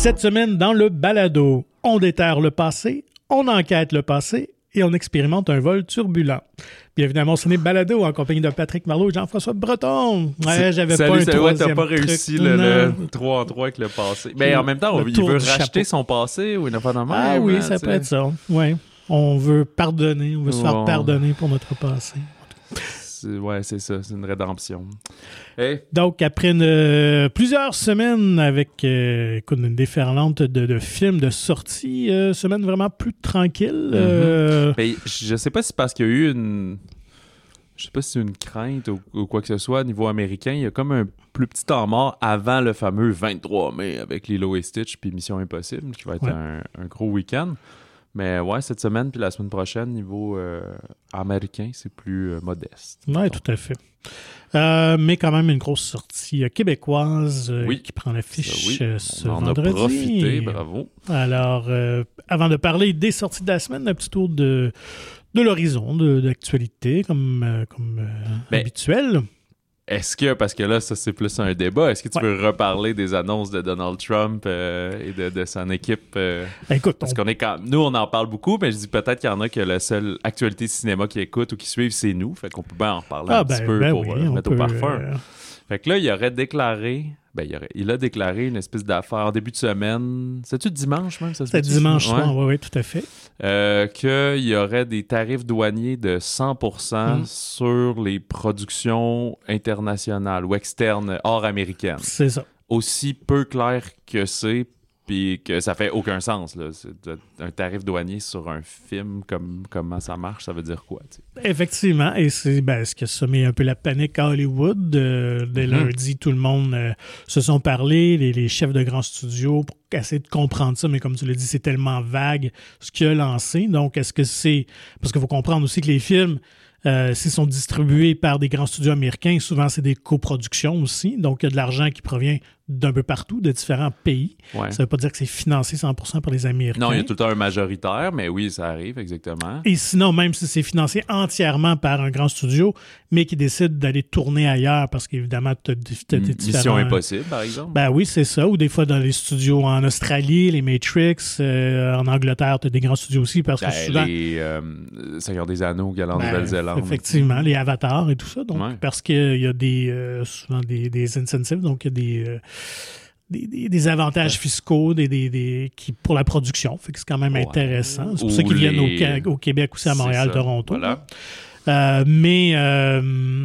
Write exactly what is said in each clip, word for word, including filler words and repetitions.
Cette semaine, dans le balado, on déterre le passé, on enquête le passé et on expérimente un vol turbulent. Bienvenue à mon ciné balado en compagnie de Patrick Marleau et Jean-François Breton. Ouais, j'avais Salut, pas un salut, ouais, t'as troisième pas truc. réussi le, le trois en trois avec le passé. Mais en même temps, Le il tour veut du racheter chapeau. son passé ou il n'a pas de même. Ah oui, hein, ça t'sais. peut être ça. Ouais. On veut pardonner, on veut se faire Ouais. pardonner pour notre passé. C'est- Ouais, c'est ça, c'est une rédemption. Hey, Donc, après une, euh, plusieurs semaines avec euh, écoute, une déferlante de, de films, de sorties, euh, semaine vraiment plus tranquille. euh, ben, je sais pas si parce qu'il y a eu une... Je sais pas si c'est une crainte ou, ou quoi que ce soit au niveau américain. Il y a comme un plus petit temps mort avant le fameux vingt-trois mai avec Lilo et Stitch puis Mission Impossible, qui va être Ouais. un, un gros week-end. Mais ouais, cette semaine puis la semaine prochaine, niveau euh, américain, c'est plus euh, modeste. Oui, tout à fait. Euh, mais quand même une grosse sortie euh, québécoise euh, Oui. qui prend l'affiche Ça, oui. euh, ce On en vendredi. a profité, bravo. Alors, euh, avant de parler des sorties de la semaine, un petit tour de, de l'horizon, de, d'actualité, comme, euh, comme euh, Ben, habituel. Est-ce que, parce que là, ça c'est plus un débat, est-ce que tu Ouais. veux reparler des annonces de Donald Trump euh, et de, de son équipe? euh, Ben, écoute, parce on- qu'on est quand nous, on en parle beaucoup, mais je dis peut-être qu'il y en a que la seule actualité cinéma qui écoute ou qui suivent, c'est nous. Fait qu'on peut bien en reparler ah, un petit ben, peu ben pour oui, euh, on mettre peut, au parfum. euh, Fait que là, il aurait déclaré, ben, il, aurait, il a déclaré une espèce d'affaire en début de semaine. C'est-tu dimanche même? Ça se C'était peut-tu? dimanche Ouais. soir, oui, oui, tout à fait. Euh, qu'il y aurait des tarifs douaniers de cent pour cent Mm. sur les productions internationales ou externes hors américaines. C'est ça. Aussi peu clair que c'est, puis que ça fait aucun sens. Là. C'est de- un tarif douanier sur un film, comme, comment ça marche, ça veut dire quoi? Tu sais? Effectivement, et c'est ben, ce qui a semé un peu la panique à Hollywood. Euh, dès Mhm. lundi, tout le monde euh, se sont parlé, les, les chefs de grands studios, pour essayer de comprendre ça, mais comme tu l'as dit, c'est tellement vague ce qu'il a lancé. Donc, est-ce que c'est... Parce qu'il faut comprendre aussi que les films, euh, s'ils sont distribués par des grands studios américains, souvent c'est des coproductions aussi. Donc, il y a de l'argent qui provient d'un peu partout, de différents pays. Ouais. Ça ne veut pas dire que c'est financé cent pour cent par les Américains. Non, il y a tout le temps un majoritaire, mais oui, ça arrive, exactement. Et sinon, même si c'est financé entièrement par un grand studio, mais qui décide d'aller tourner ailleurs, parce qu'évidemment, tu as des M- différents... Mission Impossible, par exemple. Ben oui, c'est ça. Ou des fois, dans les studios en Australie, les Matrix, euh, en Angleterre, tu as des grands studios aussi, parce que Ben, souvent... les euh, Seigneur des Anneaux, Galant Ben, Nouvelle-Zélande. effectivement, les avatars et tout ça. Donc, Ouais. parce qu'il y a des, euh, souvent des, des incentives, donc il y a des... euh, Des, des- des avantages fiscaux des, des, des- qui, pour la production. Fait que c'est quand même Ouais. intéressant. C'est pour Ou ça qu'ils viennent au, les- Ca- au Québec aussi, à C'est Montréal, ça. Toronto. Voilà. Euh, mais euh,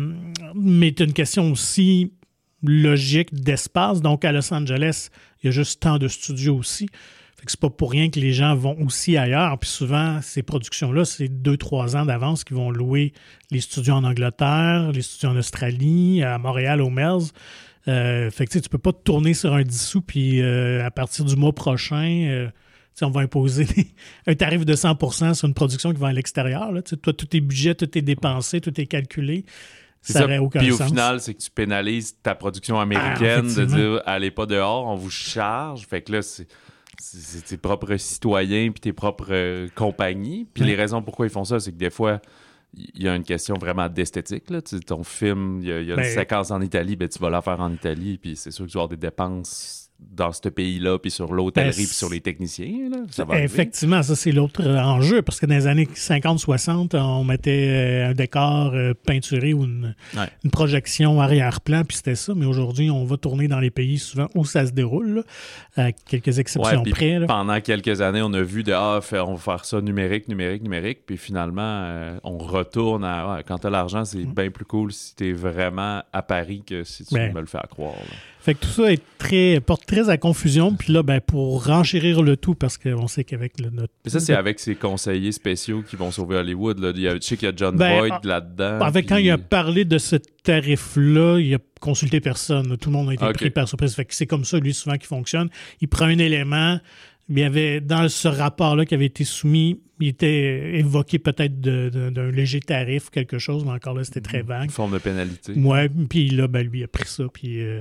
mais c'est une question aussi logique d'espace. Donc, à Los Angeles, il y a juste tant de studios aussi. Fait que c'est pas pour rien que les gens vont aussi ailleurs. Puis souvent, ces productions-là, c'est deux, trois ans d'avance qu'ils vont louer les studios en Angleterre, les studios en Australie, à Montréal, au Melz. Euh, fait que tu sais, tu peux pas te tourner sur un dix sous, puis euh, à partir du mois prochain, euh, tu sais, on va imposer des- un tarif de cent pour cent sur une production qui va à l'extérieur. Là. Tu sais, toi, tout est budget, tout est dépensé, tout est calculé. C'est Ça ça. n'aurait aucun Puis au sens. final, c'est que tu pénalises ta production américaine Ah, de effectivement. dire allez pas dehors, on vous charge. Fait que là, c'est, c'est, c'est tes propres citoyens puis tes propres euh, compagnies. Puis Ouais. les raisons pourquoi ils font ça, c'est que des fois, il y a une question vraiment d'esthétique. Là. Tu sais, ton film, il y a, il y a une Ben- séquence en Italie, ben, tu vas la faire en Italie, puis c'est sûr que tu vas avoir des dépenses dans ce pays-là, puis sur l'hôtellerie, Ben, puis sur les techniciens. Là. Ça va arriver. Effectivement, ça, c'est l'autre euh, enjeu, parce que dans les années cinquante soixante, on mettait euh, un décor euh, peinturé ou une, Ouais. une projection arrière-plan, puis c'était ça. Mais aujourd'hui, on va tourner dans les pays souvent où ça se déroule, là, à quelques exceptions Ouais, puis près. Là. pendant quelques années, on a vu de ah, faire- on va faire ça numérique, numérique, numérique, puis finalement, euh, on retourne à ouais, quand t'as l'argent, c'est bien plus cool si t'es vraiment à Paris que si tu Ben. me le fais à croire. là. Fait que tout ça est très, porte très à confusion. Puis là, ben, pour renchérir le tout, parce qu'on sait qu'avec le, notre... Mais ça, c'est avec ces conseillers spéciaux qui vont sauver Hollywood. Là. Il y a, je sais qu'il y a John Ben, Boyd ah, là-dedans. Avec puis- quand il a parlé de ce tarif-là, il a consulté personne. Tout le monde a été Ok. pris par surprise. Fait que c'est comme ça, lui, souvent, qui fonctionne. Il prend un élément. Il y avait, dans ce rapport-là qui avait été soumis, il était évoqué peut-être de- de- d'un léger tarif ou quelque chose, mais encore là, c'était très vague. Une forme de pénalité. Ouais, puis là, ben, lui, il a pris ça, puis euh,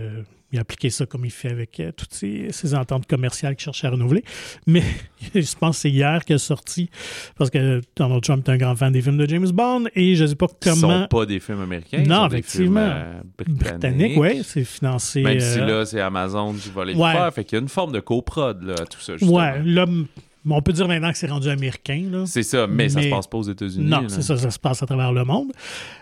il a appliqué ça comme il fait avec euh, toutes ces, ces ententes commerciales qu'il cherchait à renouveler. Mais je pense que c'est hier qu'il est sorti, parce que Donald Trump est un grand fan des films de James Bond, et je ne sais pas comment... Ce ne sont pas des films américains, non, ce sont effectivement. des films euh, britanniques. oui, c'est financé... Même si euh... là, c'est Amazon qui va les ouais. faire. Fait qu'il y a une forme de coprod là, à tout ça, justement. Ouais, là, on peut dire maintenant que c'est rendu américain. Là. C'est ça, mais, mais ça se passe pas aux États-Unis. Non, là. c'est ça, ça se passe à travers le monde.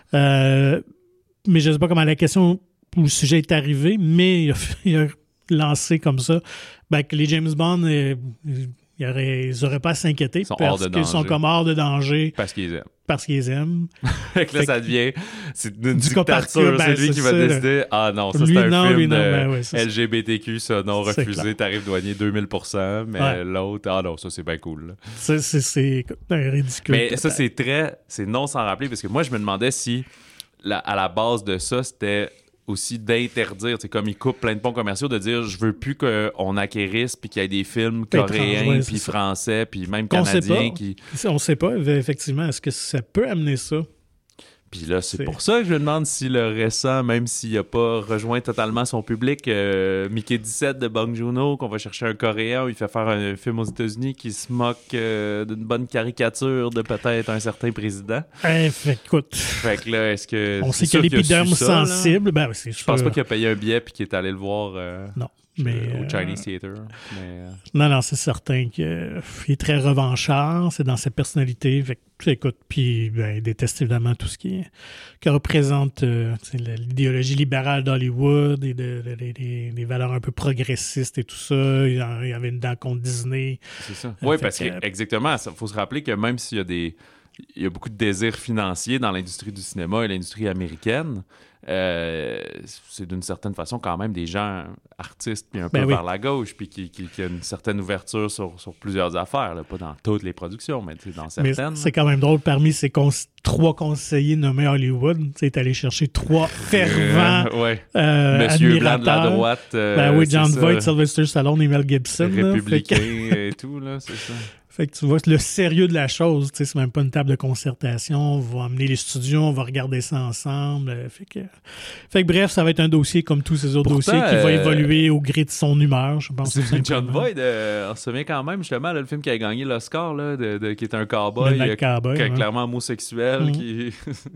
Euh, mais je ne sais pas comment la question ou le sujet est arrivé, mais il a, il a lancé comme ça ben, que les James Bond, euh, ils n'auraient pas à s'inquiéter parce qu'ils sont comme hors de danger. Parce qu'ils aiment. Parce qu'ils aiment. Fait que là, fait ça devient... C'est une du dictature. Ben, c'est lui c'est qui va ça, décider. Ah non, ça, lui, c'est un non, film lui, non, de ben, ouais, L G B T Q, ça, non refusé, tarif douanier deux mille pour cent, mais ouais. l'autre, ah non, ça, c'est bien cool. Là. Ça, c'est, c'est ridicule. Mais ça, c'est très... C'est non sans rappeler, parce que moi, je me demandais si, la, à la base de ça, c'était... aussi d'interdire, c'est comme ils coupent plein de ponts commerciaux, de dire je veux plus qu'on acquérisse puis qu'il y ait des films coréens ouais, puis français puis même canadiens qui... On sait pas, effectivement, est-ce que ça peut amener ça? Puis là, c'est, c'est pour ça que je me demande si le récent, même s'il n'a pas rejoint totalement son public, euh, Mickey dix-sept de Bong Joon-ho, qu'on va chercher un Coréen où il fait faire un film aux États-Unis qui se moque euh, d'une bonne caricature de peut-être un certain président. Eh, fait, écoute, fait que là, est-ce que... On sait qu'il y a l'épiderme sensible. Ben, c'est je pense pas qu'il a payé un billet puis qu'il est allé le voir euh, non, mais, au Chinese euh... Theater. Mais, euh... Non, non, c'est certain qu'il est très revanchard. C'est dans sa personnalité. Fait que, écoute, puis ben, il déteste évidemment tout ce qui, qui représente euh, l'idéologie libérale d'Hollywood et de, de, de, de, des valeurs un peu progressistes et tout ça. Il y avait une dent contre Disney. C'est ça. Euh, oui, parce que, que exactement, il faut se rappeler que même s'il y a des... Il y a beaucoup de désirs financiers dans l'industrie du cinéma et l'industrie américaine. Euh, c'est d'une certaine façon quand même des gens artistes puis un peu ben vers oui. la gauche puis qui, qui, qui a une certaine ouverture sur, sur plusieurs affaires, là, pas dans toutes les productions, mais dans certaines. Mais c'est quand même drôle, parmi ces cons- trois conseillers nommés Hollywood, tu es allé chercher trois fervents euh, ouais. euh, Monsieur Blanc de la droite. Euh, ben oui, John Voight, Sylvester Stallone et Mel Gibson. Républicain que... et tout, là, c'est ça. Fait que tu vois le sérieux de la chose, tu sais, c'est même pas une table de concertation, on va amener les studios, on va regarder ça ensemble. Fait que, fait que bref, ça va être un dossier comme tous ces autres Pourtant, dossiers qui euh... va évoluer au gré de son humeur, je pense. C'est John Voight, euh, on se souvient quand même justement là, le film qui a gagné l'Oscar, là, de, de, qui est un cowboy, euh, cowboy qui est ouais. clairement homosexuel, mm-hmm. qui...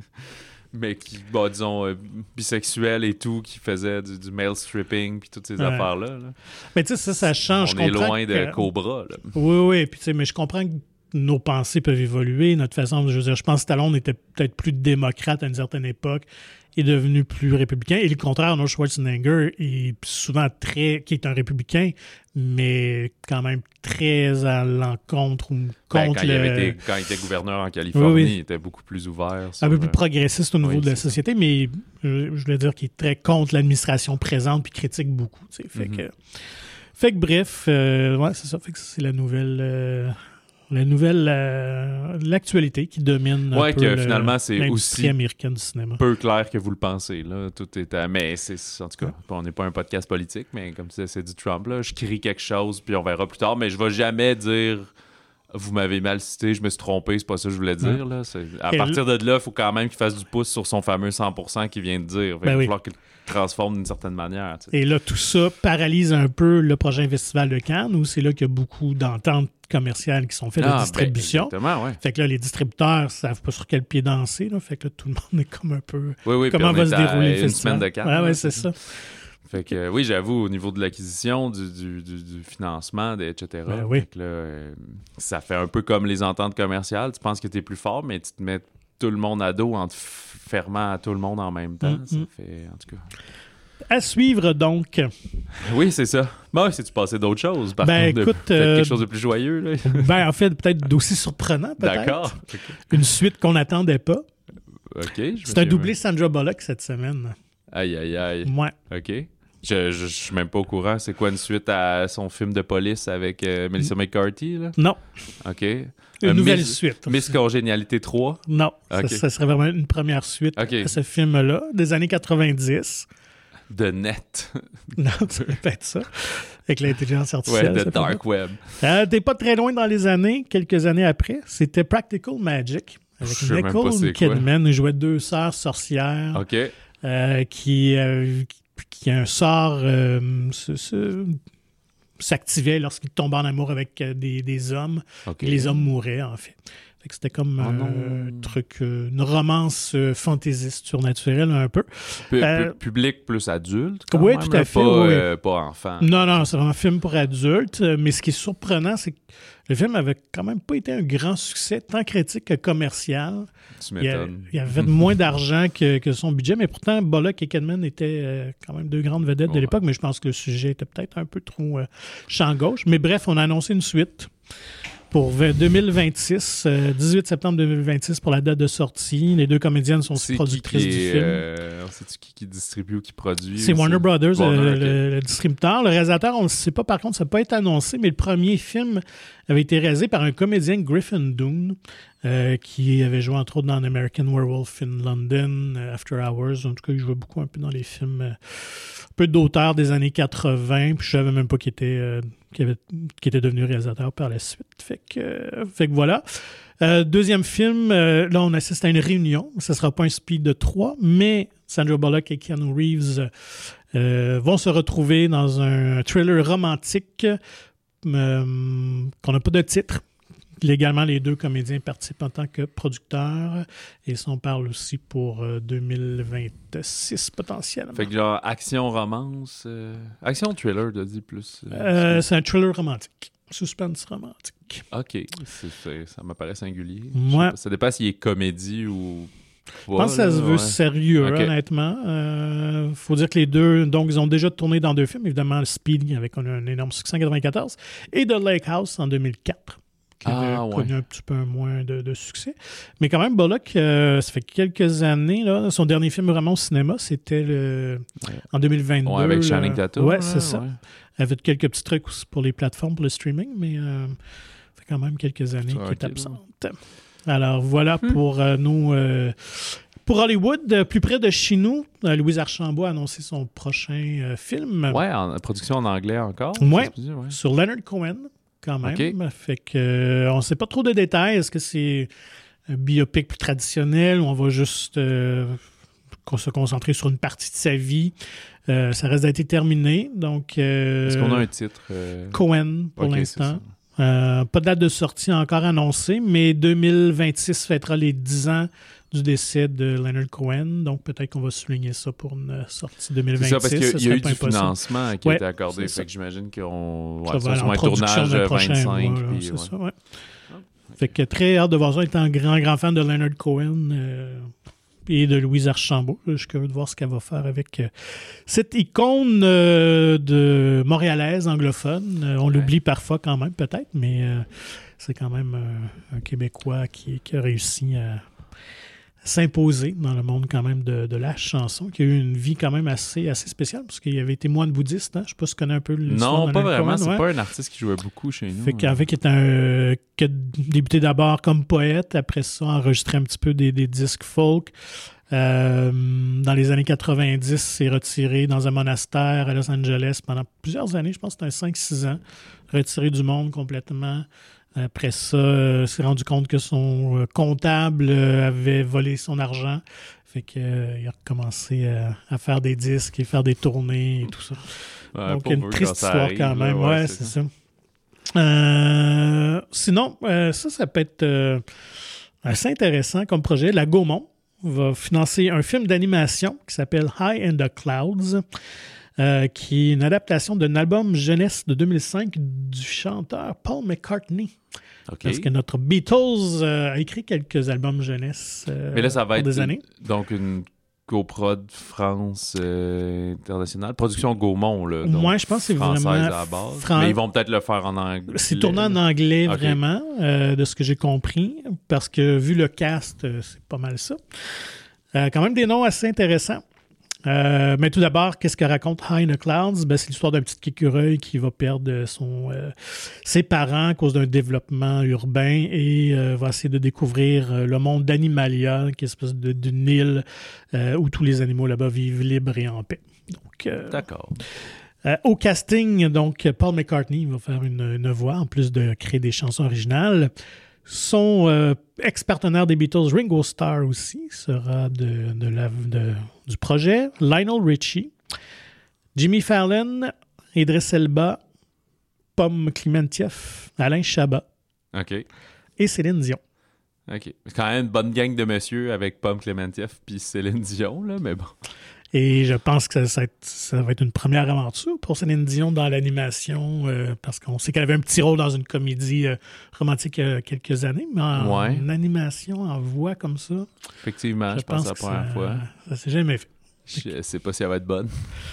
mais qui, bah, disons, euh, bisexuel et tout, qui faisait du, du male stripping puis toutes ces ouais. affaires-là. Là. Mais tu sais, ça, ça change. On est loin que... de Cobra. Là. Oui, oui, puis tu sais, mais je comprends que nos pensées peuvent évoluer, notre façon, je veux dire, je pense que Stallone était peut-être plus démocrate à une certaine époque, est devenu plus républicain, et le contraire, Arnold Schwarzenegger est souvent très, qui est un républicain, mais quand même très à l'encontre ou contre ben, quand le... Il avait été, quand il était gouverneur en Californie, oui, oui. il était beaucoup plus ouvert. Un peu plus progressiste au niveau oui, de la société, mais je, je voulais dire qu'il est très contre l'administration présente puis critique beaucoup. Tu sais, fait, mm-hmm. que, fait que bref, euh, ouais, c'est ça. Fait que c'est la nouvelle... Euh, La nouvelle, euh, l'actualité qui domine ouais, un peu que le, finalement, c'est l'industrie aussi américaine du cinéma. Peu clair que vous le pensez. Là. Tout est à... Mais c'est, en tout cas, on n'est pas un podcast politique, mais comme tu disais, c'est du Trump. Là. Je crie quelque chose, puis on verra plus tard. Mais je ne vais jamais dire « Vous m'avez mal cité, je me suis trompé, c'est pas ça que je voulais dire. » là. C'est... À Et partir l... de là, il faut quand même qu'il fasse du pouce sur son fameux cent pour cent qu'il vient de dire. Ben il va oui. falloir qu'il transforme d'une certaine manière. Tu sais. Et là, tout ça paralyse un peu le prochain festival de Cannes, où c'est là qu'il y a beaucoup d'ententes commerciales qui sont faites ah, de distribution. Ben, exactement, ouais. Fait que là, les distributeurs ne savent pas sur quel pied danser. Là. Fait que là, tout le monde est comme un peu... Oui, oui, comment va se dérouler le une festival. Semaine de Cannes. Ouais, là, ouais, c'est, c'est ça. Fait que oui, j'avoue, au niveau de l'acquisition, du, du, du, du financement, et cetera. Ben, oui. Fait que là, euh, ça fait un peu comme les ententes commerciales. Tu penses que tu es plus fort, mais tu te mets tout le monde à dos en te fermant à tout le monde en même temps. Mm-hmm. Ça fait, en tout cas... À suivre, donc. Oui, c'est ça. Bon, si tu passais d'autres choses, par ben, contre, écoute, de, euh, quelque chose de plus joyeux. Là. Ben, en fait, peut-être d'aussi surprenant, peut-être. D'accord. Okay. Une suite qu'on n'attendait pas. OK. Je c'est un doublé Sandra Bullock cette semaine. Aïe, aïe, aïe. Ouais. OK. Je, je, je suis même pas au courant. C'est quoi une suite à son film de police avec euh, Melissa McCarthy, là? Non. OK. Une euh, nouvelle Miss, suite. Miss Congénialité trois? Non. Okay. Ça, ça serait vraiment une première suite okay. à ce film-là, des années quatre-vingt-dix. De net. Non, ça peut être ça. Avec l'intelligence artificielle. Ouais, de Dark Web. Euh, t'es pas très loin dans les années, quelques années après. C'était Practical Magic. Avec Nicole Kidman. Il jouait deux sœurs sorcières. OK. Euh, qui, euh, puis qu'un sort euh, se, se, s'activait lorsqu'il tombait en amour avec des, des hommes. Okay. Et les hommes mouraient, en fait. Fait que c'était comme oh euh, un truc, euh, une romance euh, fantaisiste surnaturelle un peu. P- euh, public plus adulte, quand oui, même, tout à là, fait. Pas, Oui. euh, pas enfant. Non, non, c'est vraiment un film pour adultes. Mais ce qui est surprenant, c'est que le film avait quand même pas été un grand succès, tant critique que commercial. Tu Il y, a, m'étonnes. il y avait moins d'argent que, que son budget, mais pourtant, Bullock et Kidman étaient euh, quand même deux grandes vedettes ouais. de l'époque, mais je pense que le sujet était peut-être un peu trop euh, champ gauche. Mais bref, on a annoncé une suite pour deux mille vingt-six, euh, dix-huit septembre deux mille vingt-six pour la date de sortie. Les deux comédiennes sont aussi productrices qui qui du est, film. Euh, c'est qui qui distribue ou qui produit? C'est Warner Brothers, Warner, euh, okay. le, le distributeur. Le réalisateur, on ne sait pas, par contre, ça n'a pas été annoncé, mais le premier film avait été réalisé par un comédien, Griffin Dunne, euh, qui avait joué entre autres dans American Werewolf in London, uh, After Hours. En tout cas, il jouait beaucoup un peu dans les films, euh, un peu d'auteur des années quatre-vingts. Puis je ne savais même pas qu'il était, euh, qu'il avait, qu'il était devenu réalisateur par la suite. Fait que, euh, fait que voilà. Euh, deuxième film, euh, là, on assiste à une réunion. Ce ne sera pas un speed de trois, mais Sandra Bullock et Keanu Reeves euh, vont se retrouver dans un thriller romantique euh, qu'on n'a pas de titre. Légalement, les deux comédiens participent en tant que producteurs et ça, on parle aussi pour euh, deux mille vingt-six potentiellement. Fait que genre action-romance, euh, action-thriller, t'as dit plus. Euh, euh, c'est un thriller romantique. Suspense romantique. OK. C'est, c'est, ça m'apparaît singulier. Ouais. Ça dépend s'il est comédie ou... Je pense que ça là, se veut ouais. sérieux, okay. honnêtement. Il euh, faut dire que les deux, donc, ils ont déjà tourné dans deux films. Évidemment, Speed, avec un, un énorme succès en quatre-vingt-quatorze, et The Lake House en deux mille quatre, qui ah, avait ouais. connu un petit peu moins de, de succès. Mais quand même, Bullock, euh, ça fait quelques années, là, son dernier film vraiment au cinéma, c'était le, ouais. en deux mille vingt-deux. Ouais, avec Channing Tatum. Ouais, là, c'est ça. Ouais. Il avait quelques petits trucs aussi pour les plateformes, pour le streaming, mais euh, ça fait quand même quelques années qu'il est absente. Alors, voilà hmm. pour euh, nous... Euh, Pour Hollywood, euh, plus près de chez nous, euh, Louise Archambault a annoncé son prochain euh, film. Ouais, en production en anglais encore. Ouais, dire, ouais. sur Leonard Cohen, quand même. Okay. Fait que, euh, on ne sait pas trop de détails. Est-ce que c'est un biopic plus traditionnel ou on va juste euh, se concentrer sur une partie de sa vie? Euh, ça reste d'être terminé. Donc, euh, est-ce qu'on a un titre? Euh... Cohen, pour okay, l'instant. Euh, pas de date de sortie encore annoncée, mais deux mille vingt-six fêtera les dix ans du décès de Leonard Cohen. Donc, peut-être qu'on va souligner ça pour une sortie deux mille vingt-six. C'est ça, parce qu'il y a, il y a eu du impossible. financement qui ouais, a été accordé. Fait ça. que j'imagine qu'on ça ouais, va ça va en un tournage de vingt-cinq. mois, là, puis, c'est ouais. ça, ouais. Oh, okay. Fait que très hâte de voir ça. Étant un grand, grand fan de Leonard Cohen euh, et de Louise Archambault, je suis curieux de voir ce qu'elle va faire avec euh, cette icône euh, de montréalaise anglophone. Euh, on ouais. l'oublie parfois quand même, peut-être, mais euh, c'est quand même euh, un Québécois qui, qui a réussi à s'imposer dans le monde quand même de, de la chanson, qui a eu une vie quand même assez, assez spéciale, parce qu'il avait été moine bouddhiste. Hein? Je ne sais pas si tu connais un peu l'histoire. Non, de pas Leonard vraiment. Cohen, c'est ouais. pas un artiste qui jouait beaucoup chez nous. Fait qu'avec qui est un euh, qui a débuté d'abord comme poète, après ça, enregistré un petit peu des, des disques folk. Euh, dans les années quatre-vingt-dix, s'est retiré dans un monastère à Los Angeles pendant plusieurs années, je pense que c'était un cinq six ans, retiré du monde complètement. Après ça, euh, s'est rendu compte que son euh, comptable euh, avait volé son argent. Fait qu'il euh, a recommencé à, à faire des disques et faire des tournées et tout ça. Ouais, donc, une triste quand histoire arrive, quand même. Là, ouais, ouais, c'est, c'est ça. ça. Euh, sinon, euh, ça, ça peut être euh, assez intéressant comme projet. La Gaumont va financer un film d'animation qui s'appelle High in the Clouds. Euh, qui est une adaptation d'un album jeunesse de deux mille cinq du chanteur Paul McCartney. Okay. Parce que notre Beatles euh, a écrit quelques albums jeunesse euh, Mais là, ça va être des années. Donc une GoProd France euh, internationale. Production Gaumont, là. Donc Moi, je pense que c'est française vraiment... à la base. Fran... Mais ils vont peut-être le faire en anglais. C'est tourné en anglais, okay. vraiment, euh, de ce que j'ai compris. Parce que vu le cast, euh, c'est pas mal ça. Euh, quand même des noms assez intéressants. Euh, mais tout d'abord, qu'est-ce que raconte High in the Clouds? Ben, c'est l'histoire d'un petit écureuil qui va perdre son, euh, ses parents à cause d'un développement urbain et euh, va essayer de découvrir euh, le monde d'Animalia, qui est une espèce de, d'une île euh, où tous les animaux là-bas vivent libres et en paix. Donc, euh, D'accord. Euh, au casting, donc, Paul McCartney va faire une, une voix, en plus de créer des chansons originales. Son euh, ex-partenaire des Beatles, Ringo Starr aussi, sera de, de la, de, du projet. Lionel Richie, Jimmy Fallon, Idriss Elba, Pomme Clémentieff, Alain Chabat OK. et Céline Dion. OK. C'est quand même une bonne gang de monsieur avec Pomme Clémentieff puis Céline Dion, là, mais bon. Et je pense que ça, ça va être une première aventure pour Céline Dion dans l'animation, euh, parce qu'on sait qu'elle avait un petit rôle dans une comédie euh, romantique il y a quelques années, mais en, Ouais. en animation, en voix comme ça, Effectivement, je, je pense pense que c'est la première que fois. ça, ça s'est jamais fait. Je sais pas si elle va être bonne.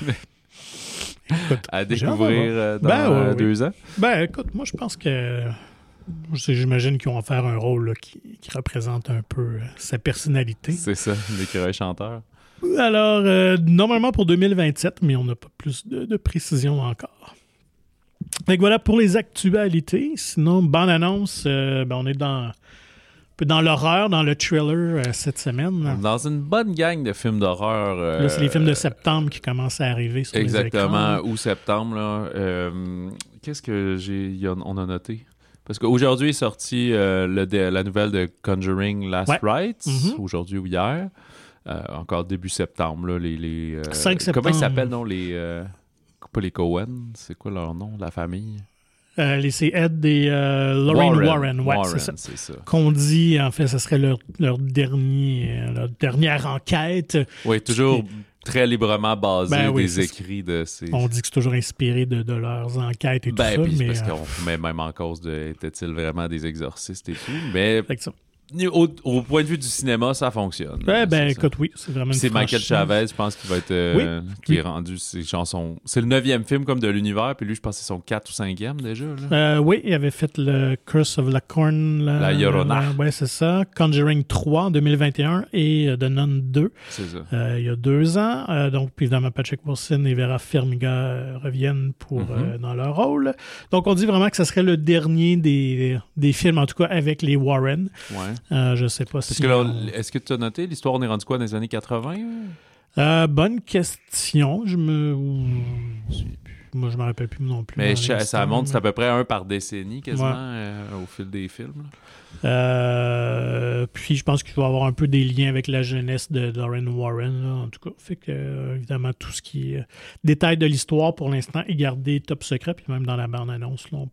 Écoute, À j'ai hâte de découvrir voir. euh, dans Ben, ouais, euh, ouais. deux ans. Ben, écoute, moi, je pense que je sais, j'imagine qu'ils vont faire un rôle là, qui, qui représente un peu euh, sa personnalité. C'est ça, l'écureuil chanteur. Alors, euh, normalement pour deux mille vingt-sept, mais on n'a pas plus de, de précision encore. Donc voilà pour les actualités. Sinon, bande-annonce, euh, ben, on est dans, un peu dans l'horreur, dans le thriller euh, cette semaine. Dans une bonne gang de films d'horreur. euh, Là, c'est les films de septembre qui commencent à arriver sur Exactement, les écrans. août septembre. Là, euh, qu'est-ce que j'ai, y a- on a noté? Parce qu'aujourd'hui est sorti euh, le, de- la nouvelle de Conjuring Last Ouais. Rites, Mhm. aujourd'hui ou hier. Euh, encore début septembre, là, les... les euh, cinq septembre. Comment ils s'appellent, non, les... euh, pas les Cohen, c'est quoi leur nom, la famille? Euh, les c'est Ed et euh, Lorraine Warren, ouais, c'est ça. c'est ça. Qu'on dit, en fait, ce serait leur, leur, dernier, euh, leur dernière enquête. Oui, toujours très librement basé Ben oui, des c'est écrits de ces... On dit que c'est toujours inspiré de, de leurs enquêtes et Ben, tout puis ça. c'est Mais, parce euh, qu'on met même en cause de étaient-ils vraiment des exorcistes et tout. Mais fait que ça. au, au point de vue du cinéma, ça fonctionne. Ouais, ben, C'est ça. écoute, oui, c'est vraiment une C'est Michael franchise. Chavez, je pense, qui va être euh, Oui. qui Oui. est rendu ses chansons. C'est le neuvième film comme de l'univers, puis lui, je pense que c'est son quatre ou cinquième déjà. Là. Euh, oui, il avait fait le Curse of la Corn. La, La Llorona. la- ouais, c'est ça. Conjuring trois en deux mille vingt et un et euh, The Nun deux C'est ça. euh, il y a deux ans. Euh, donc, puis évidemment, Patrick Wilson et Vera Farmiga euh, reviennent pour, Mhm. euh, dans leur rôle. Donc, on dit vraiment que ce serait le dernier des, des films, en tout cas avec les Warren. Ouais. Euh, je sais pas Parce si... que là, on- est-ce que tu as noté l'histoire, on est rendu quoi dans les années quatre-vingts? Euh, bonne question. Je me... Moi, je me rappelle plus non plus. Mais dans je- ça l'instant, monte, mais- c'est à peu près un par décennie quasiment Ouais. euh, au fil des films. là. Euh, puis je pense qu'il va y avoir un peu des liens avec la jeunesse de Lorraine Warren, là, en tout cas. Fait que, euh, évidemment, tout ce qui est euh, détail de l'histoire, pour l'instant, est gardé top secret. Puis même dans la bande-annonce, là, on,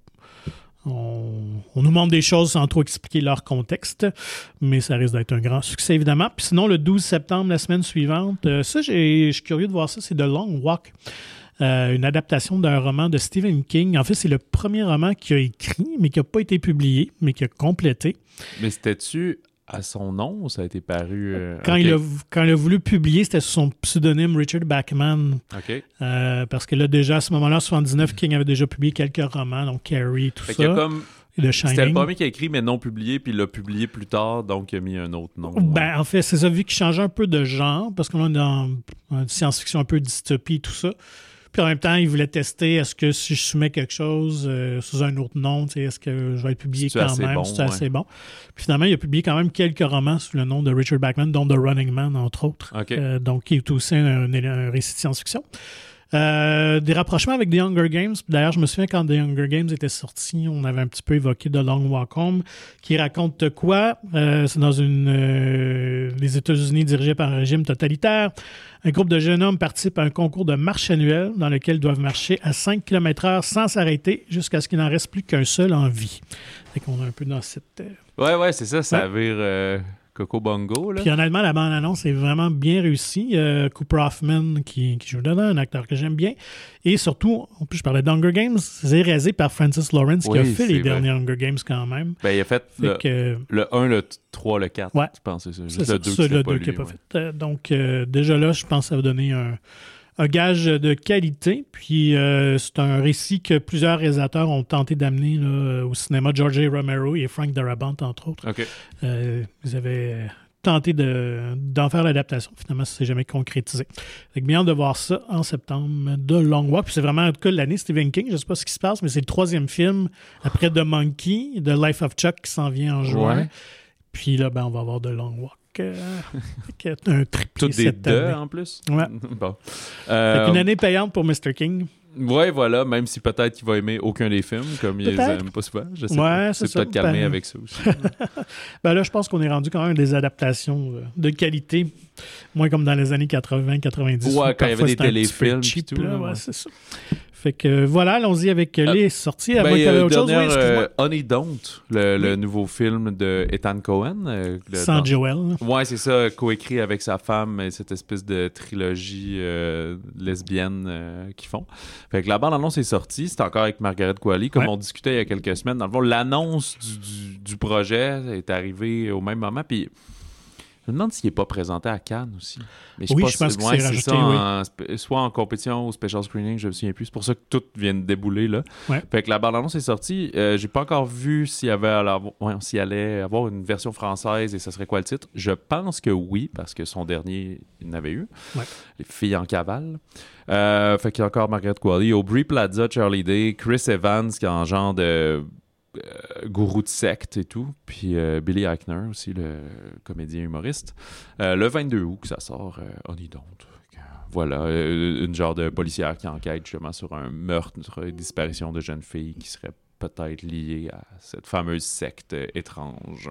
on, on nous montre des choses sans trop expliquer leur contexte. Mais ça risque d'être un grand succès, évidemment. Puis sinon, le douze septembre, la semaine suivante, euh, ça, j'ai- je suis curieux de voir ça, c'est The Long Walk. Euh, une adaptation d'un roman de Stephen King. En fait, c'est le premier roman qu'il a écrit, mais qui n'a pas été publié, mais qui a complété. Mais c'était-tu à son nom ou ça a été paru... euh, Quand, ok. il a, quand il a voulu publier, c'était sous son pseudonyme Richard Bachman. OK. Euh, parce que là, déjà, à ce moment-là, en soixante-dix-neuf, King avait déjà publié quelques romans, donc Carrie, tout Fait ça. qu'il y a comme... Et The C'était le Shining. premier qui a écrit, mais non publié, puis il l'a publié plus tard, donc il a mis un autre nom. Ben, en fait, c'est ça, vu qu'il changeait un peu de genre, parce qu'on est dans une science-fiction un peu dystopie, tout ça. Puis en même temps, il voulait tester, est-ce que si je soumets quelque chose euh, sous un autre nom, tu sais, est-ce que je vais être publié C'est-tu quand assez même? bon, C'est ouais. assez bon. Puis finalement, il a publié quand même quelques romans sous le nom de Richard Bachman, dont The Running Man, entre autres. OK. Euh, donc, qui est aussi un, un récit de science-fiction. Euh, des rapprochements avec The Hunger Games. D'ailleurs, je me souviens quand The Hunger Games était sorti, on avait un petit peu évoqué The Long Walk Home, qui raconte quoi? Euh, c'est dans une euh, les États-Unis dirigés par un régime totalitaire. Un groupe de jeunes hommes participe à un concours de marche annuel dans lequel ils doivent marcher à cinq kilomètres heure sans s'arrêter jusqu'à ce qu'il n'en reste plus qu'un seul en vie. Fait qu'on est un peu dans cette... euh, Ouais, ouais, c'est ça, ça Ouais. vire euh, Coco Bongo, là. Puis honnêtement, la bande-annonce est vraiment bien réussie. Euh, Cooper Hoffman qui, qui joue dedans, un acteur que j'aime bien. Et surtout, en plus, je parlais d'Hunger Games, c'est réalisé par Francis Lawrence qui Oui, a fait les c'est vrai. derniers Hunger Games quand même. Ben, il a fait, Fait le, que, le un, le trois, le quatre, Ouais. je pense, c'est ça. c'est Juste ça, le deux c'est qui le l'a pas deux lu, qui n'a pas ouais. fait. Euh, donc, euh, déjà là, je pense que ça va donner un, un gage de qualité. Puis, euh, c'est un récit que plusieurs réalisateurs ont tenté d'amener là, au cinéma. George A. Romero et Frank Darabont, entre autres. OK. Euh, ils avaient tenté de, d'en faire l'adaptation. Finalement, ça ne s'est jamais concrétisé. Fait que bien hâte de voir ça en septembre de Long Walk. Puis c'est vraiment, en tout cas, l'année Stephen King. Je ne sais pas ce qui se passe, mais c'est le troisième film après The Monkey, The Life of Chuck, qui s'en vient en juin. Ouais. Puis là, ben, on va avoir The Long Walk. Euh, fait que un triplé Toutes des cette deux année. en plus. Ouais. Bon. Fait Euh, qu'une année payante pour mister King. Ouais, voilà, même si peut-être qu'il va aimer aucun des films, comme il les aime pas souvent. Je sais ouais, pas. c'est, c'est peut-être ça. calmé Ben... avec ça aussi. ben là, je pense qu'on est rendu quand même à des adaptations de qualité, moins comme dans les années quatre-vingts quatre-vingt-dix. Ouais, quand il y avait des téléfilms cheap, tout, là, ouais, ouais. c'est ça. Fait que voilà, allons-y avec euh, les sorties. À ben, moins que tu avais euh, autre chose, oui, dernière, excuse-moi. euh, Honey Don't, le, Oui. le nouveau film de Ethan Cohen. Euh, le, Sans dans... Joel. Ouais, c'est ça, coécrit avec sa femme, cette espèce de trilogie euh, lesbienne euh, qu'ils font. Fait que la bande-annonce est sortie, c'est encore avec Margaret Qualley, comme ouais. on discutait il y a quelques semaines. Dans le fond, l'annonce du, du, du projet est arrivée au même moment, puis je me demande s'il n'est pas présenté à Cannes aussi. Mais je oui, pas, je pense que ouais, c'est rajouté, ça, oui. en, soit en compétition ou special screening, je me souviens plus. C'est pour ça que tout vient de débouler, là. Ouais. Fait que la bande-annonce est sortie. Euh, j'ai pas encore vu s'il y avait à ouais, s'il allait avoir une version française et ce serait quoi le titre. Je pense que oui, parce que son dernier, il n'avait eu. Ouais. Les filles en cavale. Euh, fait qu'il y a encore Margaret Qualley, Aubrey Plaza, Charlie Day, Chris Evans, qui est en genre de... Euh, gourou de secte et tout, puis euh, Billy Eichner aussi, le comédien humoriste. Euh, le vingt-deux août que ça sort, euh, Honey Don't. Voilà, euh, une genre de policière qui enquête justement sur un meurtre et disparition de jeunes filles qui serait peut-être liée à cette fameuse secte euh, étrange.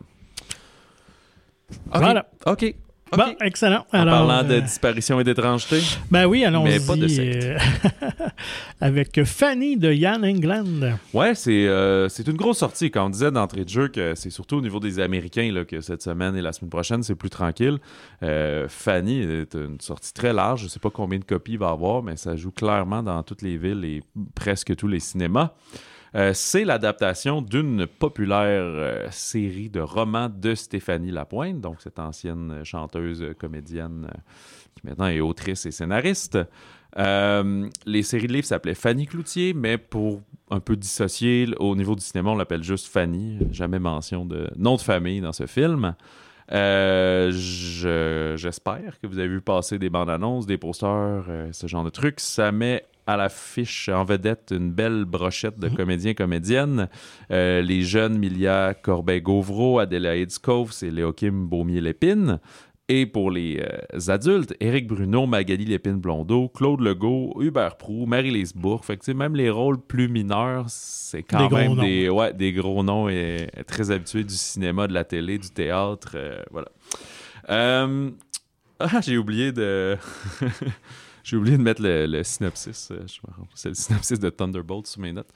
Okay. Voilà. OK. Bon, okay. excellent. En Alors, parlant de euh... disparition et d'étrangeté. Ben oui, allons-y. Mais pas de secte. Euh... avec Fanny de Ian England. Ouais, c'est, euh, c'est une grosse sortie. Quand on disait d'entrée de jeu que c'est surtout au niveau des Américains là, que cette semaine et la semaine prochaine, c'est plus tranquille. Euh, Fanny est une sortie très large. Je sais pas combien de copies il va y avoir, mais ça joue clairement dans toutes les villes et presque tous les cinémas. Euh, c'est l'adaptation d'une populaire euh, série de romans de Stéphanie Lapointe, donc cette ancienne chanteuse euh, comédienne euh, qui maintenant est autrice et scénariste. Euh, les séries de livres s'appelaient Fanny Cloutier, mais pour un peu dissocier, au niveau du cinéma, on l'appelle juste Fanny. Jamais mention de nom de famille dans ce film. Euh, je, j'espère que vous avez vu passer des bandes annonces, des posters, euh, ce genre de trucs. Ça met à l'affiche en vedette une belle brochette de comédiens comédiennes. Euh, les jeunes Milia Corbeil-Gauvreau, Adélaïde Scove et Léokim Beaumier-Lépine. Et pour les euh, adultes, Éric Bruno, Magali Lépine-Blondeau, Claude Legault, Hubert Proulx, Marie-Lise Bourque. Fait que, même les rôles plus mineurs, c'est quand des même gros des, ouais, des gros noms et très habitués du cinéma, de la télé, du théâtre. Euh, voilà. Euh... Ah, j'ai oublié de... J'ai oublié de mettre le, le synopsis. C'est le synopsis de Thunderbolt sur mes notes.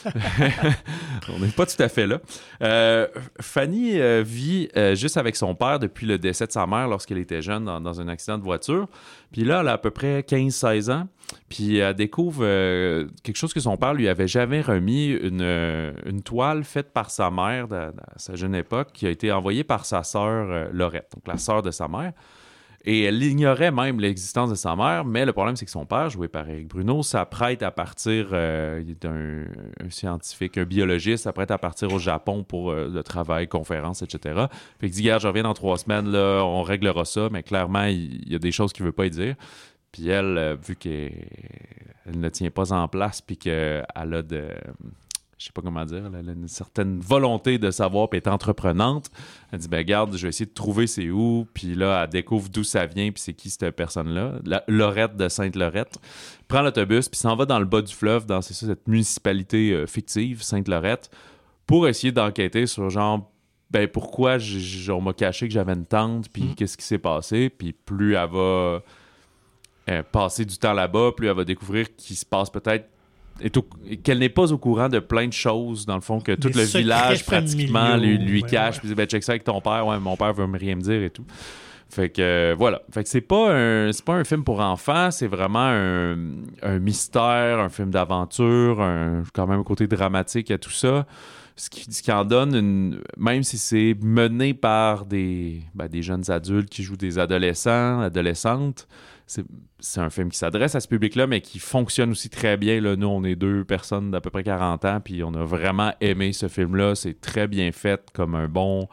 On n'est pas tout à fait là. Euh, Fanny euh, vit euh, juste avec son père depuis le décès de sa mère lorsqu'elle était jeune dans, dans un accident de voiture. Puis là, elle a à peu près quinze seize ans. Puis elle découvre euh, quelque chose que son père lui avait jamais remis, une, une toile faite par sa mère à sa jeune époque qui a été envoyée par sa sœur euh, Laurette, donc la sœur de sa mère. Et elle ignorait même l'existence de sa mère, mais le problème, c'est que son père, joué par Éric Bruno, s'apprête à partir, euh, il est un, un scientifique, un biologiste, s'apprête à partir au Japon pour euh, le travail, conférences, et cetera. Fait qu'il dit, gars, je reviens dans trois semaines, là, on réglera ça, mais clairement, il, il y a des choses qu'il ne veut pas y dire. Puis elle, euh, vu qu'elle elle ne tient pas en place, puis qu'elle a de... je sais pas comment dire, elle a une certaine volonté de savoir, puis elle est entreprenante. Elle dit, ben garde, je vais essayer de trouver c'est où, puis là, elle découvre d'où ça vient, puis c'est qui cette personne-là, la Laurette de Sainte-Lorette. Prend l'autobus, puis s'en va dans le bas du fleuve, dans c'est ça, cette municipalité euh, fictive, Sainte-Lorette, pour essayer d'enquêter sur genre, ben pourquoi j- j- on m'a caché que j'avais une tante, puis mmh. qu'est-ce qui s'est passé, puis plus elle va euh, passer du temps là-bas, plus elle va découvrir qu'il se passe peut-être Au, qu'elle n'est pas au courant de plein de choses, dans le fond, que tout des le village, pratiquement, lui, lui ouais, cache. Ouais. Puis ben, check ça avec ton père. Ouais, mon père veut rien me dire et tout. Fait que, euh, voilà. Fait que c'est pas un, c'est pas un film pour enfants, c'est vraiment un, un mystère, un film d'aventure, un, quand même un côté dramatique à tout ça. Ce qui, ce qui en donne une... Même si c'est mené par des, ben, des jeunes adultes qui jouent des adolescents, adolescentes, c'est, c'est un film qui s'adresse à ce public-là, mais qui fonctionne aussi très bien. Là, nous, on est deux personnes d'à peu près quarante ans, puis on a vraiment aimé ce film-là. C'est très bien fait, comme un bon,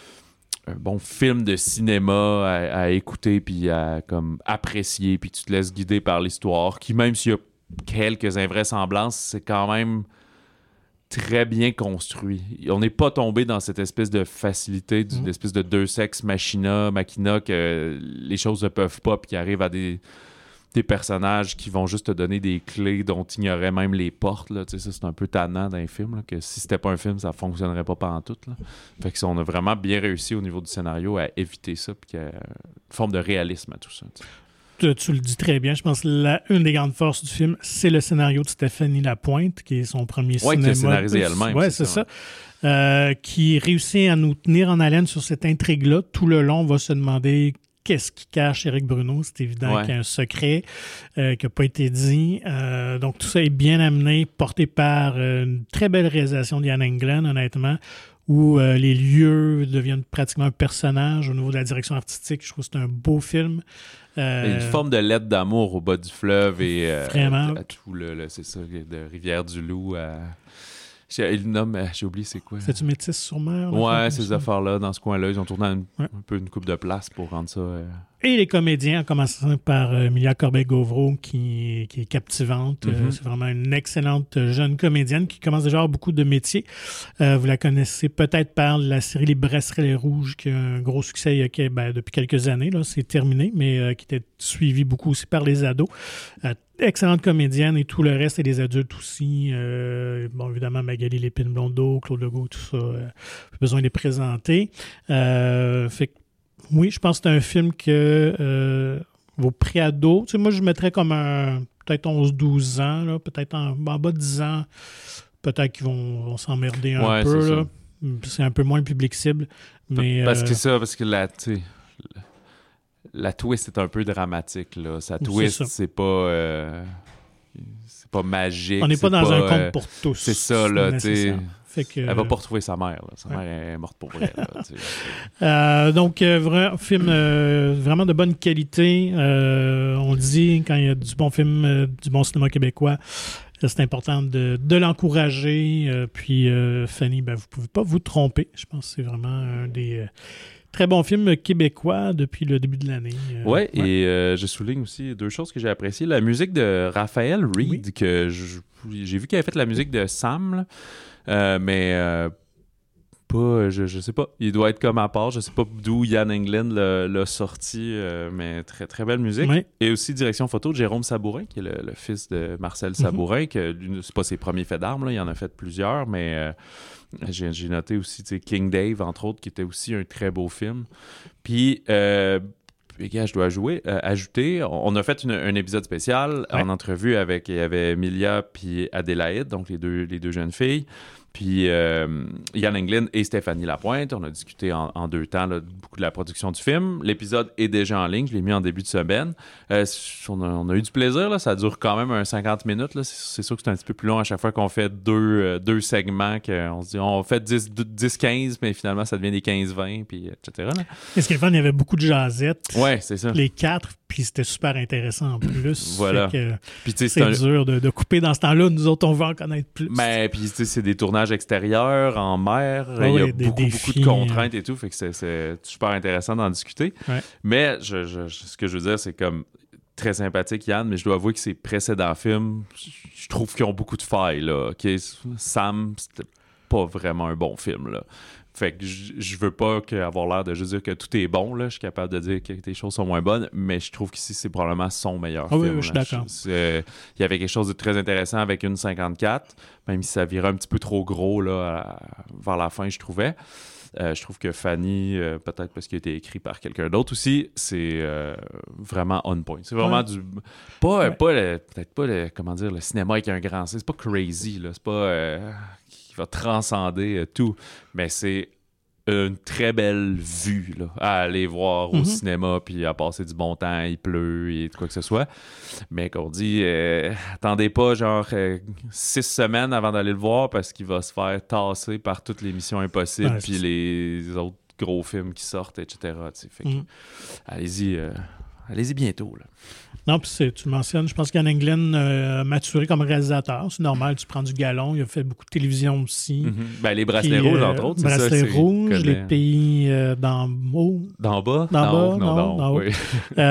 un bon film de cinéma à, à écouter, puis à comme, apprécier, puis tu te laisses guider par l'histoire, qui, même s'il y a quelques invraisemblances, c'est quand même très bien construit. On n'est pas tombé dans cette espèce de facilité, d'une mmh. espèce de deux sexes machina, machina, que les choses ne peuvent pas, puis qui arrivent à des, des personnages qui vont juste te donner des clés dont tu ignorais même les portes. Là. Ça, c'est un peu tannant dans les films, là, que si c'était pas un film, ça fonctionnerait pas pantoute. Là. Fait que on a vraiment bien réussi au niveau du scénario à éviter ça, puis qu'il y a une forme de réalisme à tout ça. T'sais. Tu, tu le dis très bien. Je pense que la, une des grandes forces du film, c'est le scénario de Stéphanie Lapointe, qui est son premier ouais, cinéma. Oui, qui a scénarisé elle-même. Oui, c'est, c'est ça. ça. Euh, qui réussit à nous tenir en haleine sur cette intrigue-là. Tout le long, on va se demander qu'est-ce qui cache Éric Bruno. C'est évident ouais. qu'il y a un secret euh, qui n'a pas été dit. Euh, donc, tout ça est bien amené, porté par euh, une très belle réalisation d'Ian Englund, honnêtement, où euh, les lieux deviennent pratiquement un personnage au niveau de la direction artistique. Je trouve que c'est un beau film. Euh, une forme de lettre d'amour au bas du fleuve et euh, vraiment. À, à tout le, le c'est ça, de Rivière-du-Loup à... J'ai, le nom, j'ai oublié c'est quoi. C'est-tu Métis sur mer? Ouais, ces affaires-là, dans ce coin-là, ils ont tourné une, ouais. un peu une coupe de place pour rendre ça... Euh... Et les comédiens, en commençant par euh, Emilia Corbeil-Gauvreau, qui, qui est captivante. Mm-hmm. Euh, c'est vraiment une excellente jeune comédienne qui commence déjà à avoir beaucoup de métiers. Euh, vous la connaissez peut-être par la série Les Bracelets Rouges, qui a un gros succès il y a, ben, depuis quelques années. Là, c'est terminé, mais euh, qui était suivi beaucoup aussi par les ados. Euh, excellente comédienne et tout le reste, et les adultes aussi. Euh, bon, évidemment, Magali Lépine-Blondeau, Claude Legault, tout ça. Euh, besoin de les présenter. Euh, fait que oui, je pense que c'est un film que euh, vos préados, tu sais, moi je mettrais comme un peut-être onze douze ans, là, peut-être en, en bas de dix ans, peut-être qu'ils vont, vont s'emmerder un ouais, peu. C'est, là. C'est un peu moins le public cible. Mais, parce euh, que ça, parce que la, la twist est un peu dramatique. Là. Sa twist, c'est, c'est pas. Euh, c'est pas magique. On n'est pas dans pas, un conte euh, pour tous. C'est ça, là, tu sais. Que, elle va pas retrouver sa mère. Là. Sa ouais. mère est morte pour vrai. Là, euh, donc, euh, vrai, film euh, vraiment de bonne qualité. Euh, on le dit, quand il y a du bon film, euh, du bon cinéma québécois, c'est important de, de l'encourager. Euh, puis, euh, Fanny, ben, vous ne pouvez pas vous tromper. Je pense que c'est vraiment un des... Euh, très bon film québécois depuis le début de l'année. Euh, ouais, ouais, et euh, je souligne aussi deux choses que j'ai appréciées. La musique de Raphaël Reed, oui. que je, j'ai vu qu'il avait fait la musique de Sam, là. Euh, mais euh, pas, je, je sais pas. Il doit être comme à part. Je sais pas d'où Ian Englund l'a, l'a sorti, euh, mais très très belle musique. Oui. Et aussi direction photo de Jérôme Sabourin, qui est le, le fils de Marcel Sabourin, mm-hmm. que lui, c'est pas ses premiers faits d'armes, là, il en a fait plusieurs, mais euh, j'ai, j'ai noté aussi King Dave, entre autres, qui était aussi un très beau film. Puis euh, les gars, je dois jouer, euh, ajouter, on a fait une, un épisode spécial ouais. en entrevue avec, il y avait Emilia puis Adélaïde, donc les deux, les deux jeunes filles. Puis euh, Ian Englund et Stéphanie Lapointe, on a discuté en, en deux temps là, beaucoup de la production du film. L'épisode est déjà en ligne, je l'ai mis en début de semaine. Euh, on, a, on a eu du plaisir, là. Ça dure quand même un cinquante minutes. Là. C'est, c'est sûr que c'est un petit peu plus long à chaque fois qu'on fait deux, euh, deux segments, qu'on se dit on fait dix quinze, mais finalement ça devient des quinze vingt, puis et cetera. Là. Et ce qui est le fun, il y avait beaucoup de jasettes. Ouais, c'est ça. Les quatre, puis c'était super intéressant en plus. Voilà. Que, puis, c'est c'est un... dur de, de couper dans ce temps-là. Nous autres, on veut en connaître plus. Mais puis c'est des tournages extérieurs, en mer. Oh, il y a ouais, beaucoup, défis, beaucoup de contraintes et tout. Fait que c'est, c'est super intéressant d'en discuter. Ouais. Mais je, je, ce que je veux dire, c'est comme très sympathique, Yann, mais je dois avouer que ses précédents films, je trouve qu'ils ont beaucoup de failles. Là. Okay? Sam, c'était pas vraiment un bon film. Là. Fait que je, je veux pas que, avoir l'air de juste dire que tout est bon, là. Je suis capable de dire que des choses sont moins bonnes, mais je trouve qu'ici, c'est probablement son meilleur ah film. Oui, oui, je suis d'accord. Il y avait quelque chose de très intéressant avec une cinquante-quatre, même si ça virait un petit peu trop gros là, à, vers la fin, je trouvais. Euh, je trouve que Fanny, euh, peut-être parce qu'il a été écrit par quelqu'un d'autre aussi, c'est euh, vraiment on point. C'est vraiment ouais. du... Pas, ouais. pas le, peut-être pas le, comment dire, le cinéma avec un grand C, c'est pas crazy, là. C'est pas... Euh, qui va transcender euh, tout, mais c'est une très belle vue là, à aller voir au mm-hmm. cinéma puis à passer du bon temps, il pleut et quoi que ce soit. Mais qu'on dit, euh, attendez pas genre euh, six semaines avant d'aller le voir parce qu'il va se faire tasser par toutes les Missions Impossibles puis les autres gros films qui sortent, et cetera. Fait que, mm-hmm. allez-y, euh, allez-y bientôt. Là. Non, puis tu le mentionnes, je pense qu'Ian Englund euh, a maturé comme réalisateur. C'est normal, tu prends du galon. Il a fait beaucoup de télévision aussi. Mm-hmm. Ben, les bracelets rouges, entre autres. Bracelets c'est ça, rouges, c'est les pays euh, d'en haut. D'en bas? D'en bas, non, non, non, d'en haut. Oui.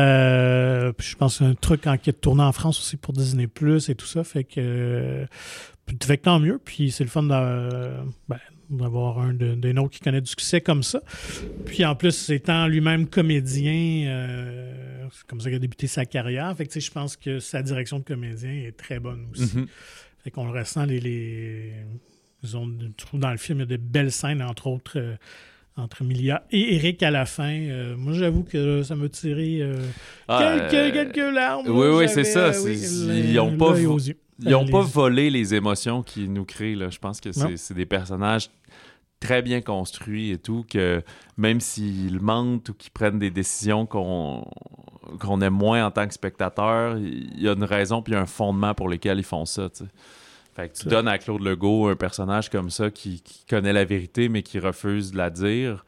euh, puis je pense que c'est un truc en, qui est tourné en France aussi pour Disney plus et tout ça. Fait que, euh, fait que tant mieux. Puis c'est le fun de, ben, d'avoir un de, d'un autre qui connaît du succès comme ça. Puis en plus, étant lui-même comédien... Euh, comme ça qu'il a débuté sa carrière. Fait que, tu sais, je pense que sa direction de comédien est très bonne aussi. Mm-hmm. Fait qu'on le ressent, les... les... Ils ont, je trouve dans le film, il y a de belles scènes, entre autres... Euh, entre Milia et Eric à la fin. Euh, moi, j'avoue que ça m'a tiré euh, ah, quelques, euh, quelques larmes. Oui, là, oui, c'est ça. Euh, C'est, oui, ils n'ont pas, vo- ils ont les... pas volé les émotions qu'ils nous créent. Là. Je pense que c'est, c'est des personnages très bien construits et tout, que même s'ils mentent ou qu'ils prennent des décisions qu'on, qu'on aime moins en tant que spectateur, il y a une raison puis un fondement pour lesquels ils font ça, tu sais. Fait que tu donnes à Claude Legault un personnage comme ça qui, qui connaît la vérité mais qui refuse de la dire,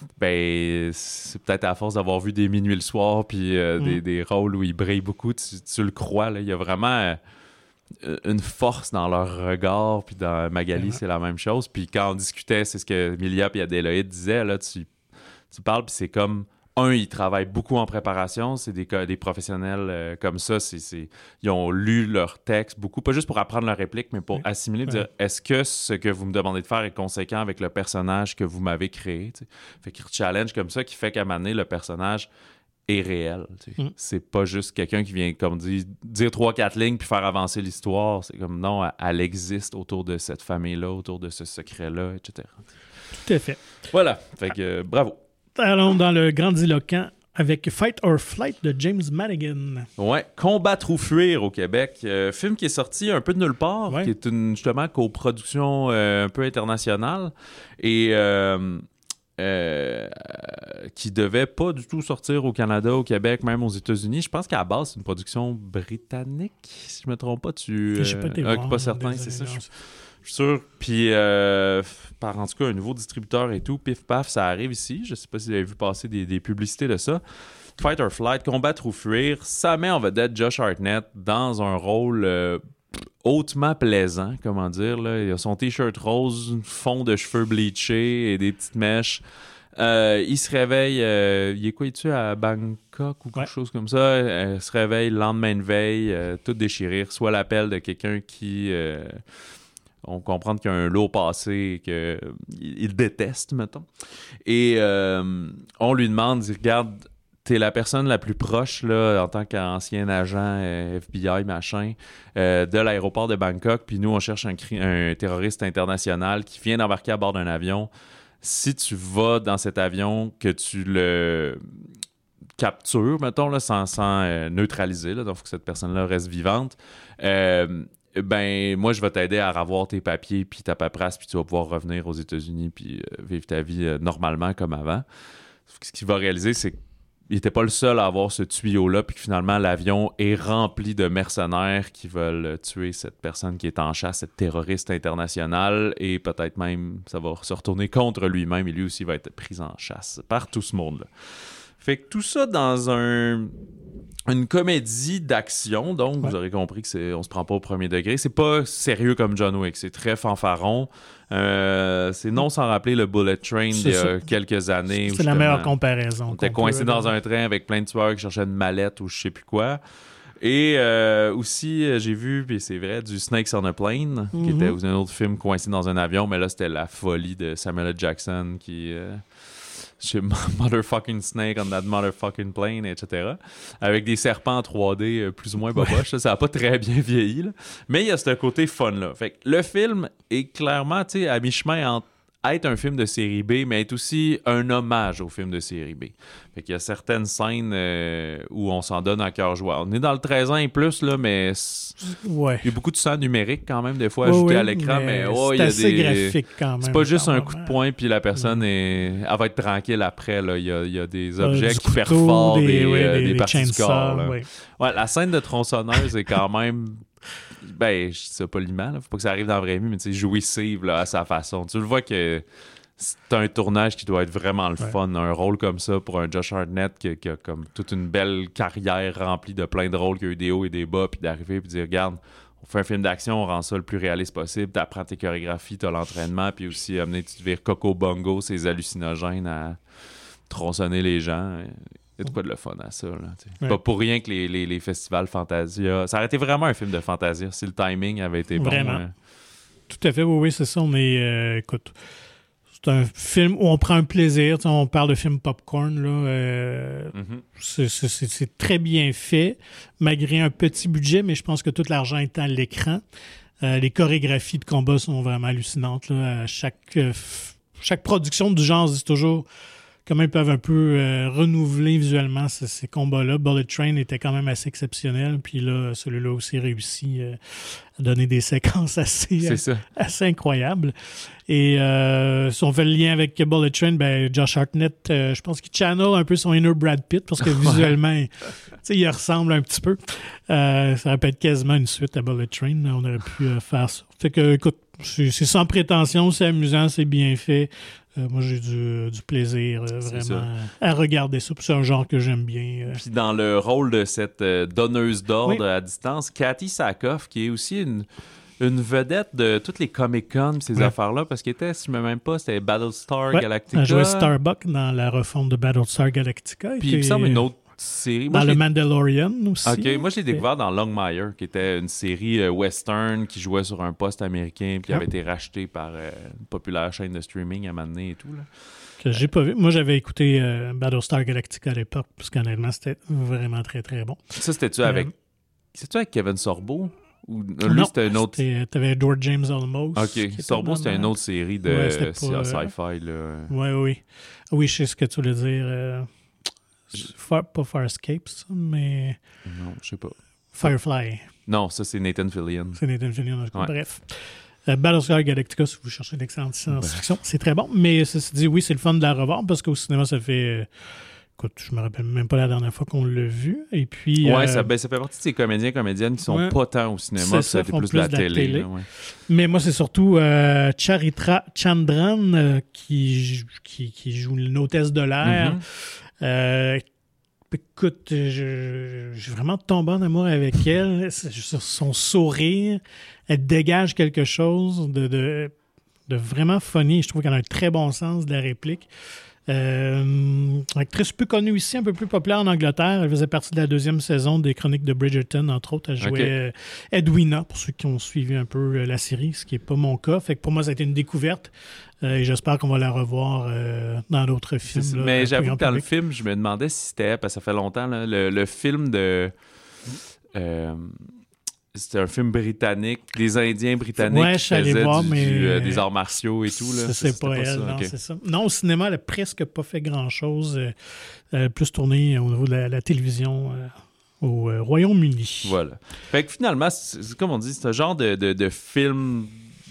ben c'est peut-être à force d'avoir vu des Minuit le soir puis euh, mm. des, des rôles où il brille beaucoup, tu, tu le crois, là. Il y a vraiment euh, une force dans leur regard, puis dans Magali, mm. c'est la même chose. Puis quand on discutait, c'est ce que Milia et Adélaïde disaient, là, tu, tu parles puis c'est comme... Un, ils travaillent beaucoup en préparation. C'est des, des professionnels euh, comme ça. C'est, c'est, ils ont lu leur texte beaucoup, pas juste pour apprendre leur réplique, mais pour oui. assimiler, ouais. dire est-ce que ce que vous me demandez de faire est conséquent avec le personnage que vous m'avez créé? T'sais? Fait qu'ils challenge comme ça, qui fait qu'à un moment donné, le personnage est réel. Mm. C'est pas juste quelqu'un qui vient, comme dit, dire trois, quatre lignes puis faire avancer l'histoire. C'est comme non, elle existe autour de cette famille-là, autour de ce secret-là, et cetera. Tout à fait. Voilà. Fait que euh, bravo. Allons dans le grandiloquent avec Fight or Flight de James Madigan. Ouais, Combattre ou fuir au Québec. Euh, film qui est sorti un peu de nulle part, ouais. qui est une justement coproduction euh, un peu internationale et euh, euh, qui devait pas du tout sortir au Canada, au Québec, même aux États-Unis. Je pense qu'à la base, c'est une production britannique, si je me trompe pas. Tu, euh, je sais pas, euh, pas certain, c'est ça. Je... Je suis sûr. Puis, euh, par en tout cas, un nouveau distributeur et tout, pif paf, ça arrive ici. Je sais pas si vous avez vu passer des, des publicités de ça. Fight or Flight, Combattre ou fuir, ça met en vedette Josh Hartnett dans un rôle euh, hautement plaisant, comment dire. Là. Il a son t-shirt rose, fond de cheveux bleachés et des petites mèches. Euh, il se réveille, euh, il est quoi, il est-tu à Bangkok ou quelque ouais. chose comme ça? Euh, il se réveille le lendemain de veille, euh, tout déchiré, reçoit l'appel de quelqu'un qui... Euh, on comprend qu'il y a un lot passé et qu'il déteste, mettons. Et euh, on lui demande, il dit, regarde, t'es la personne la plus proche, là, en tant qu'ancien agent euh, F B I, machin, euh, de l'aéroport de Bangkok, puis nous, on cherche un, cri- un terroriste international qui vient d'embarquer à bord d'un avion. Si tu vas dans cet avion, que tu le captures, mettons, là, sans, sans euh, neutraliser, là, donc il faut que cette personne-là reste vivante, euh, ben moi je vais t'aider à revoir tes papiers puis ta paperasse, puis tu vas pouvoir revenir aux États-Unis puis euh, vivre ta vie euh, normalement comme avant. Ce qu'il va réaliser, c'est qu'il n'était pas le seul à avoir ce tuyau-là, puis que finalement l'avion est rempli de mercenaires qui veulent tuer cette personne qui est en chasse, cette terroriste internationale, et peut-être même ça va se retourner contre lui-même et lui aussi va être pris en chasse par tout ce monde-là. Fait que tout ça dans un une comédie d'action, donc ouais. vous aurez compris que c'est on se prend pas au premier degré. C'est pas sérieux comme John Wick, c'est très fanfaron. Euh, c'est non sans rappeler le Bullet Train d'il y a quelques années. C'est la meilleure comparaison. On était coincé dans un train avec plein de tueurs qui cherchaient une mallette ou je sais plus quoi. Et euh, aussi, j'ai vu, puis c'est vrai, du Snakes on a Plane, mm-hmm. qui était un autre film coincé dans un avion, mais là, c'était la folie de Samuel L. Jackson qui... Euh, chez Motherfucking Snake on that motherfucking plane, et cetera. Avec des serpents en trois D euh, plus ou moins boboches. Ouais. Ça n'a pas très bien vieilli. Là. Mais il y a ce côté fun-là. Fait que le film est clairement à mi-chemin entre être un film de série B, mais être aussi un hommage au film de série B. Fait qu'il y a certaines scènes euh, où on s'en donne à cœur joie. On est dans le treize ans et plus, là, mais ouais. il y a beaucoup de sang numérique quand même, des fois, ouais, ajouté ouais, à l'écran, mais, mais oh, c'est il y a assez des... graphique quand même. C'est pas juste un moment. coup de poing, puis la personne ouais. est... elle va être tranquille après. Là. Il, y a, il y a des objets euh, qui couteau, perforent des, des, ouais, euh, des, des des parties du corps. Là. Ouais. Ouais, la scène de tronçonneuse est quand même... Ben, je sais pas poliment, là. Faut pas que ça arrive dans la vraie vie, mais tu sais, jouissive là, à sa façon. Tu le vois que c'est un tournage qui doit être vraiment le fun. Ouais. Un rôle comme ça pour un Josh Hartnett qui, qui a comme toute une belle carrière remplie de plein de rôles, qui a eu des hauts et des bas, puis d'arriver et de dire, regarde, on fait un film d'action, on rend ça le plus réaliste possible, t'apprends tes chorégraphies, t'as l'entraînement, puis aussi amener, tu te vires Coco Bongo, ces hallucinogènes à tronçonner les gens. Il y a de quoi de le fun à ça. Là, ouais. Pas pour rien que les, les, les festivals Fantasia... Ça aurait été vraiment un film de Fantasia si le timing avait été bon. Vraiment. Euh... Tout à fait, oui, oui, c'est ça. On est... Euh, écoute... c'est un film où on prend un plaisir. Tu sais, on parle de film popcorn, là. Euh, Mm-hmm. c'est, c'est, c'est, c'est très bien fait, malgré un petit budget, mais je pense que tout l'argent est à l'écran. Euh, les chorégraphies de combat sont vraiment hallucinantes, là. À chaque, euh, f- chaque production du genre, c'est toujours comment ils peuvent un peu euh, renouveler visuellement ces, ces combats-là. Bullet Train était quand même assez exceptionnel, puis là, celui-là aussi réussit euh, à donner des séquences assez, C'est ça. assez incroyables. Et euh, si on fait le lien avec Bullet Train, ben Josh Hartnett, euh, je pense qu'il channel un peu son inner Brad Pitt, parce que visuellement, tu sais, il ressemble un petit peu. Euh, ça répète quasiment une suite à Bullet Train. On aurait pu euh, faire ça. Fait que, écoute, c'est, c'est sans prétention, c'est amusant, c'est bien fait. Euh, moi, j'ai du, du plaisir euh, C'est vraiment ça. à regarder ça. Puis c'est un genre que j'aime bien. euh. Puis dans le rôle de cette euh, donneuse d'ordre Oui. à distance, Kathy Sackhoff, qui est aussi une, une vedette de toutes les Comic-Con, ces Ouais. affaires-là, parce qu'elle était, si je ne me même pas, c'était Battlestar Ouais, Galactica. elle jouait Starbuck dans la refonte de Battlestar Galactica. Puis il me Et, semble une euh, autre série. Moi, Dans je le l'ai- Mandalorian aussi. OK, moi je l'ai découvert dans Longmire, qui était une série euh, western qui jouait sur un poste américain puis qui Ah. avait été racheté par euh, une populaire chaîne de streaming à un moment donné et tout. Là. Que j'ai pas vu. Moi, j'avais écouté euh, Battlestar Galactica à l'époque, parce qu'honnêtement, c'était vraiment très, très bon. Ça, c'était-tu Euh, avec... C'est-tu avec Kevin Sorbo? Ou lui, Non, c'était une autre... c'était- T'avais Edward James Olmos. qui OK, était Sorbo, c'était dans- une autre série de Ouais, c'était sci- pas, euh, sci-fi. Là. Oui, oui. Oui, je sais ce que tu voulais dire. euh, Far- pas Farscape, ça, mais Non, je sais pas. Firefly. Non, ça, c'est Nathan Fillion. C'est Nathan Fillion, en tout cas. Ouais. Bref. Euh, Battlestar Galactica, si vous cherchez l'excellente science-fiction, c'est très bon. Mais ceci dit, oui, c'est le fun de la revoir parce qu'au cinéma, ça fait. euh, écoute, je me rappelle même pas la dernière fois qu'on l'a vu. Et puis. Ouais, euh, ça, ben, ça fait partie de ces comédiens comédiennes qui sont ouais. pas tant au cinéma, C'est puis ça, ça a été font plus de la télé. là, ouais. Mais moi, c'est surtout euh, Charitra Chandran euh, qui, jou- qui, qui joue une hôtesse de l'air. Mhm. Euh, écoute, je, je suis vraiment tombé en amour avec elle. C'est- Son sourire, elle dégage quelque chose de, de, de vraiment funny. Je trouve qu'elle a un très bon sens de la réplique. Euh, actrice peu connue ici, un peu plus populaire en Angleterre. Elle faisait partie de la deuxième saison des Chroniques de Bridgerton, entre autres. Elle jouait Ok. euh, Edwina, pour ceux qui ont suivi un peu euh, la série, ce qui n'est pas mon cas. Fait que pour moi, ça a été une découverte. Euh, et j'espère qu'on va la revoir euh, dans d'autres C'est films. ça. là, Mais plus j'avoue grand que dans le public. film, je me demandais si c'était, parce que ça fait longtemps, là, le, le film de... euh, c'était un film britannique. Les Indiens britanniques Ouais, je qui suis allé faisaient voir, du- mais- du, euh, des arts martiaux et tout. Là. Ça, c'est c'était pas elle, ça, non, ok. c'est ça. Non, au cinéma, elle a presque pas fait grand-chose. Euh, elle a plus tourné au niveau de la, la télévision euh, au euh, Royaume-Uni. Voilà. Fait que finalement, c'est, c'est comme on dit, c'est un genre de, de, de film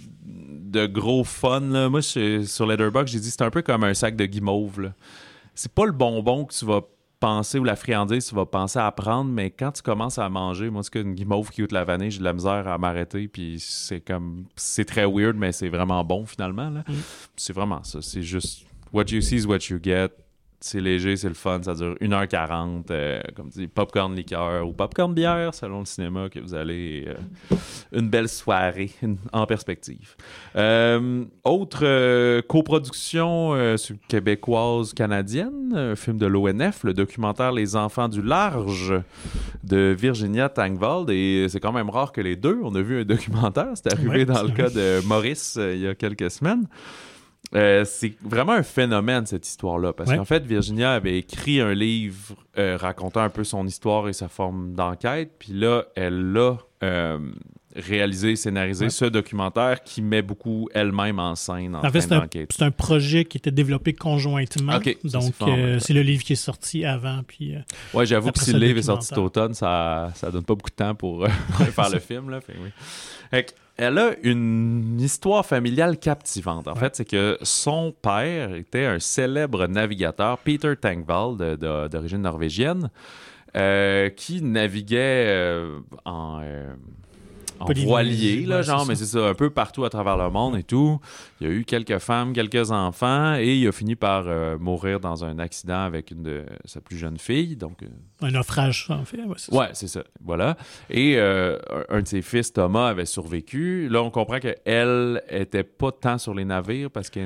de gros fun. Là. Moi, je- sur Letterboxd, j'ai dit c'est un peu comme un sac de guimauve. Là. C'est pas le bonbon que tu vas penser ou la friandise que tu vas penser à prendre, mais quand tu commences à manger, moi, c'est qu'une guimauve qui goûte la vanille, j'ai de la misère à m'arrêter, puis c'est comme... C'est très weird, mais c'est vraiment bon, finalement. Là. Mm. C'est vraiment ça. C'est juste... What you see is what you get. C'est léger, c'est le fun, ça dure une heure quarante, euh, comme tu dis, popcorn liqueur ou popcorn bière, selon le cinéma que vous allez. euh, une belle soirée une- en perspective. Euh, autre euh, coproduction euh, sur- québécoise-canadienne, un film de l'O N F, le documentaire Les Enfants du Large de Virginia Tangvald. Et c'est quand même rare que les deux, on a vu un documentaire. C'est arrivé Ouais, dans c'est le vrai. cas de Maurice euh, il y a quelques semaines. Euh, c'est vraiment un phénomène, cette histoire-là. Parce Ouais. qu'en fait, Virginia avait écrit un livre euh, racontant un peu son histoire et sa forme d'enquête. Puis là, elle a euh, réalisé, scénarisé Ouais. ce documentaire qui met beaucoup elle-même en scène en, En train fait, c'est un, d'enquêter. c'est un projet qui était développé conjointement. Ok, ça, c'est Donc, fort, euh, ouais. c'est le livre qui est sorti avant. Puis, euh, Ouais, j'avoue que après si ça, le le livre est sorti cet documentaire. automne, ça, ça donne pas beaucoup de temps pour euh, faire le film. Là. Fait, oui. Fait que, elle a une histoire familiale captivante. En Ouais. fait, c'est que son père était un célèbre navigateur, Peter Tangvald, de- de- d'origine norvégienne, euh, qui naviguait euh, en, euh, en Polynésie, voilier, là, ouais, genre, c'est mais ça. c'est ça, un peu partout à travers le monde et tout. Il y a eu quelques femmes, quelques enfants, et il a fini par euh, mourir dans un accident avec une de sa plus jeune fille. Donc, euh, un naufrage, ça, en fait. Ouais, c'est ça. ouais, c'est ça. Voilà. Et euh, un un de ses fils, Thomas, avait survécu. Là, on comprend qu'elle était pas tant sur les navires parce qu'elle est née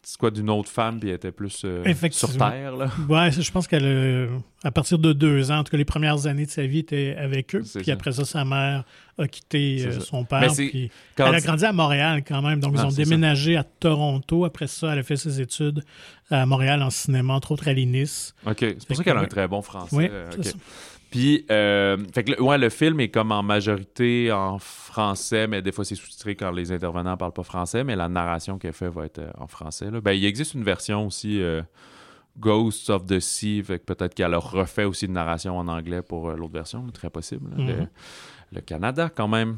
c'est quoi, d'une autre femme, puis elle était plus euh, sur Terre, là. Ouais, je pense qu'elle a, à partir de deux ans, en tout cas les premières années de sa vie, était avec eux. C'est puis ça. Après ça, sa mère a quitté euh, son père. Puis elle a grandi à Montréal quand même. Donc, ah, ils ont déménagé ça. à Toronto. Après ça, elle a fait ses études à Montréal en cinéma, entre autres à l'I N I S. OK. C'est pour ça qu'elle a un très bon français. Oui, euh, c'est okay. ça. Puis, euh, fait que le, ouais, le film est comme en majorité en français, mais des fois c'est sous-titré quand les intervenants parlent pas français, mais la narration qu'elle fait va être euh, en français. Là. Ben, il existe une version aussi, euh, Ghosts of the Sea, fait que peut-être qu'elle a refait aussi une narration en anglais pour euh, l'autre version, là, très possible. Là, mm-hmm. le, le Canada, quand même.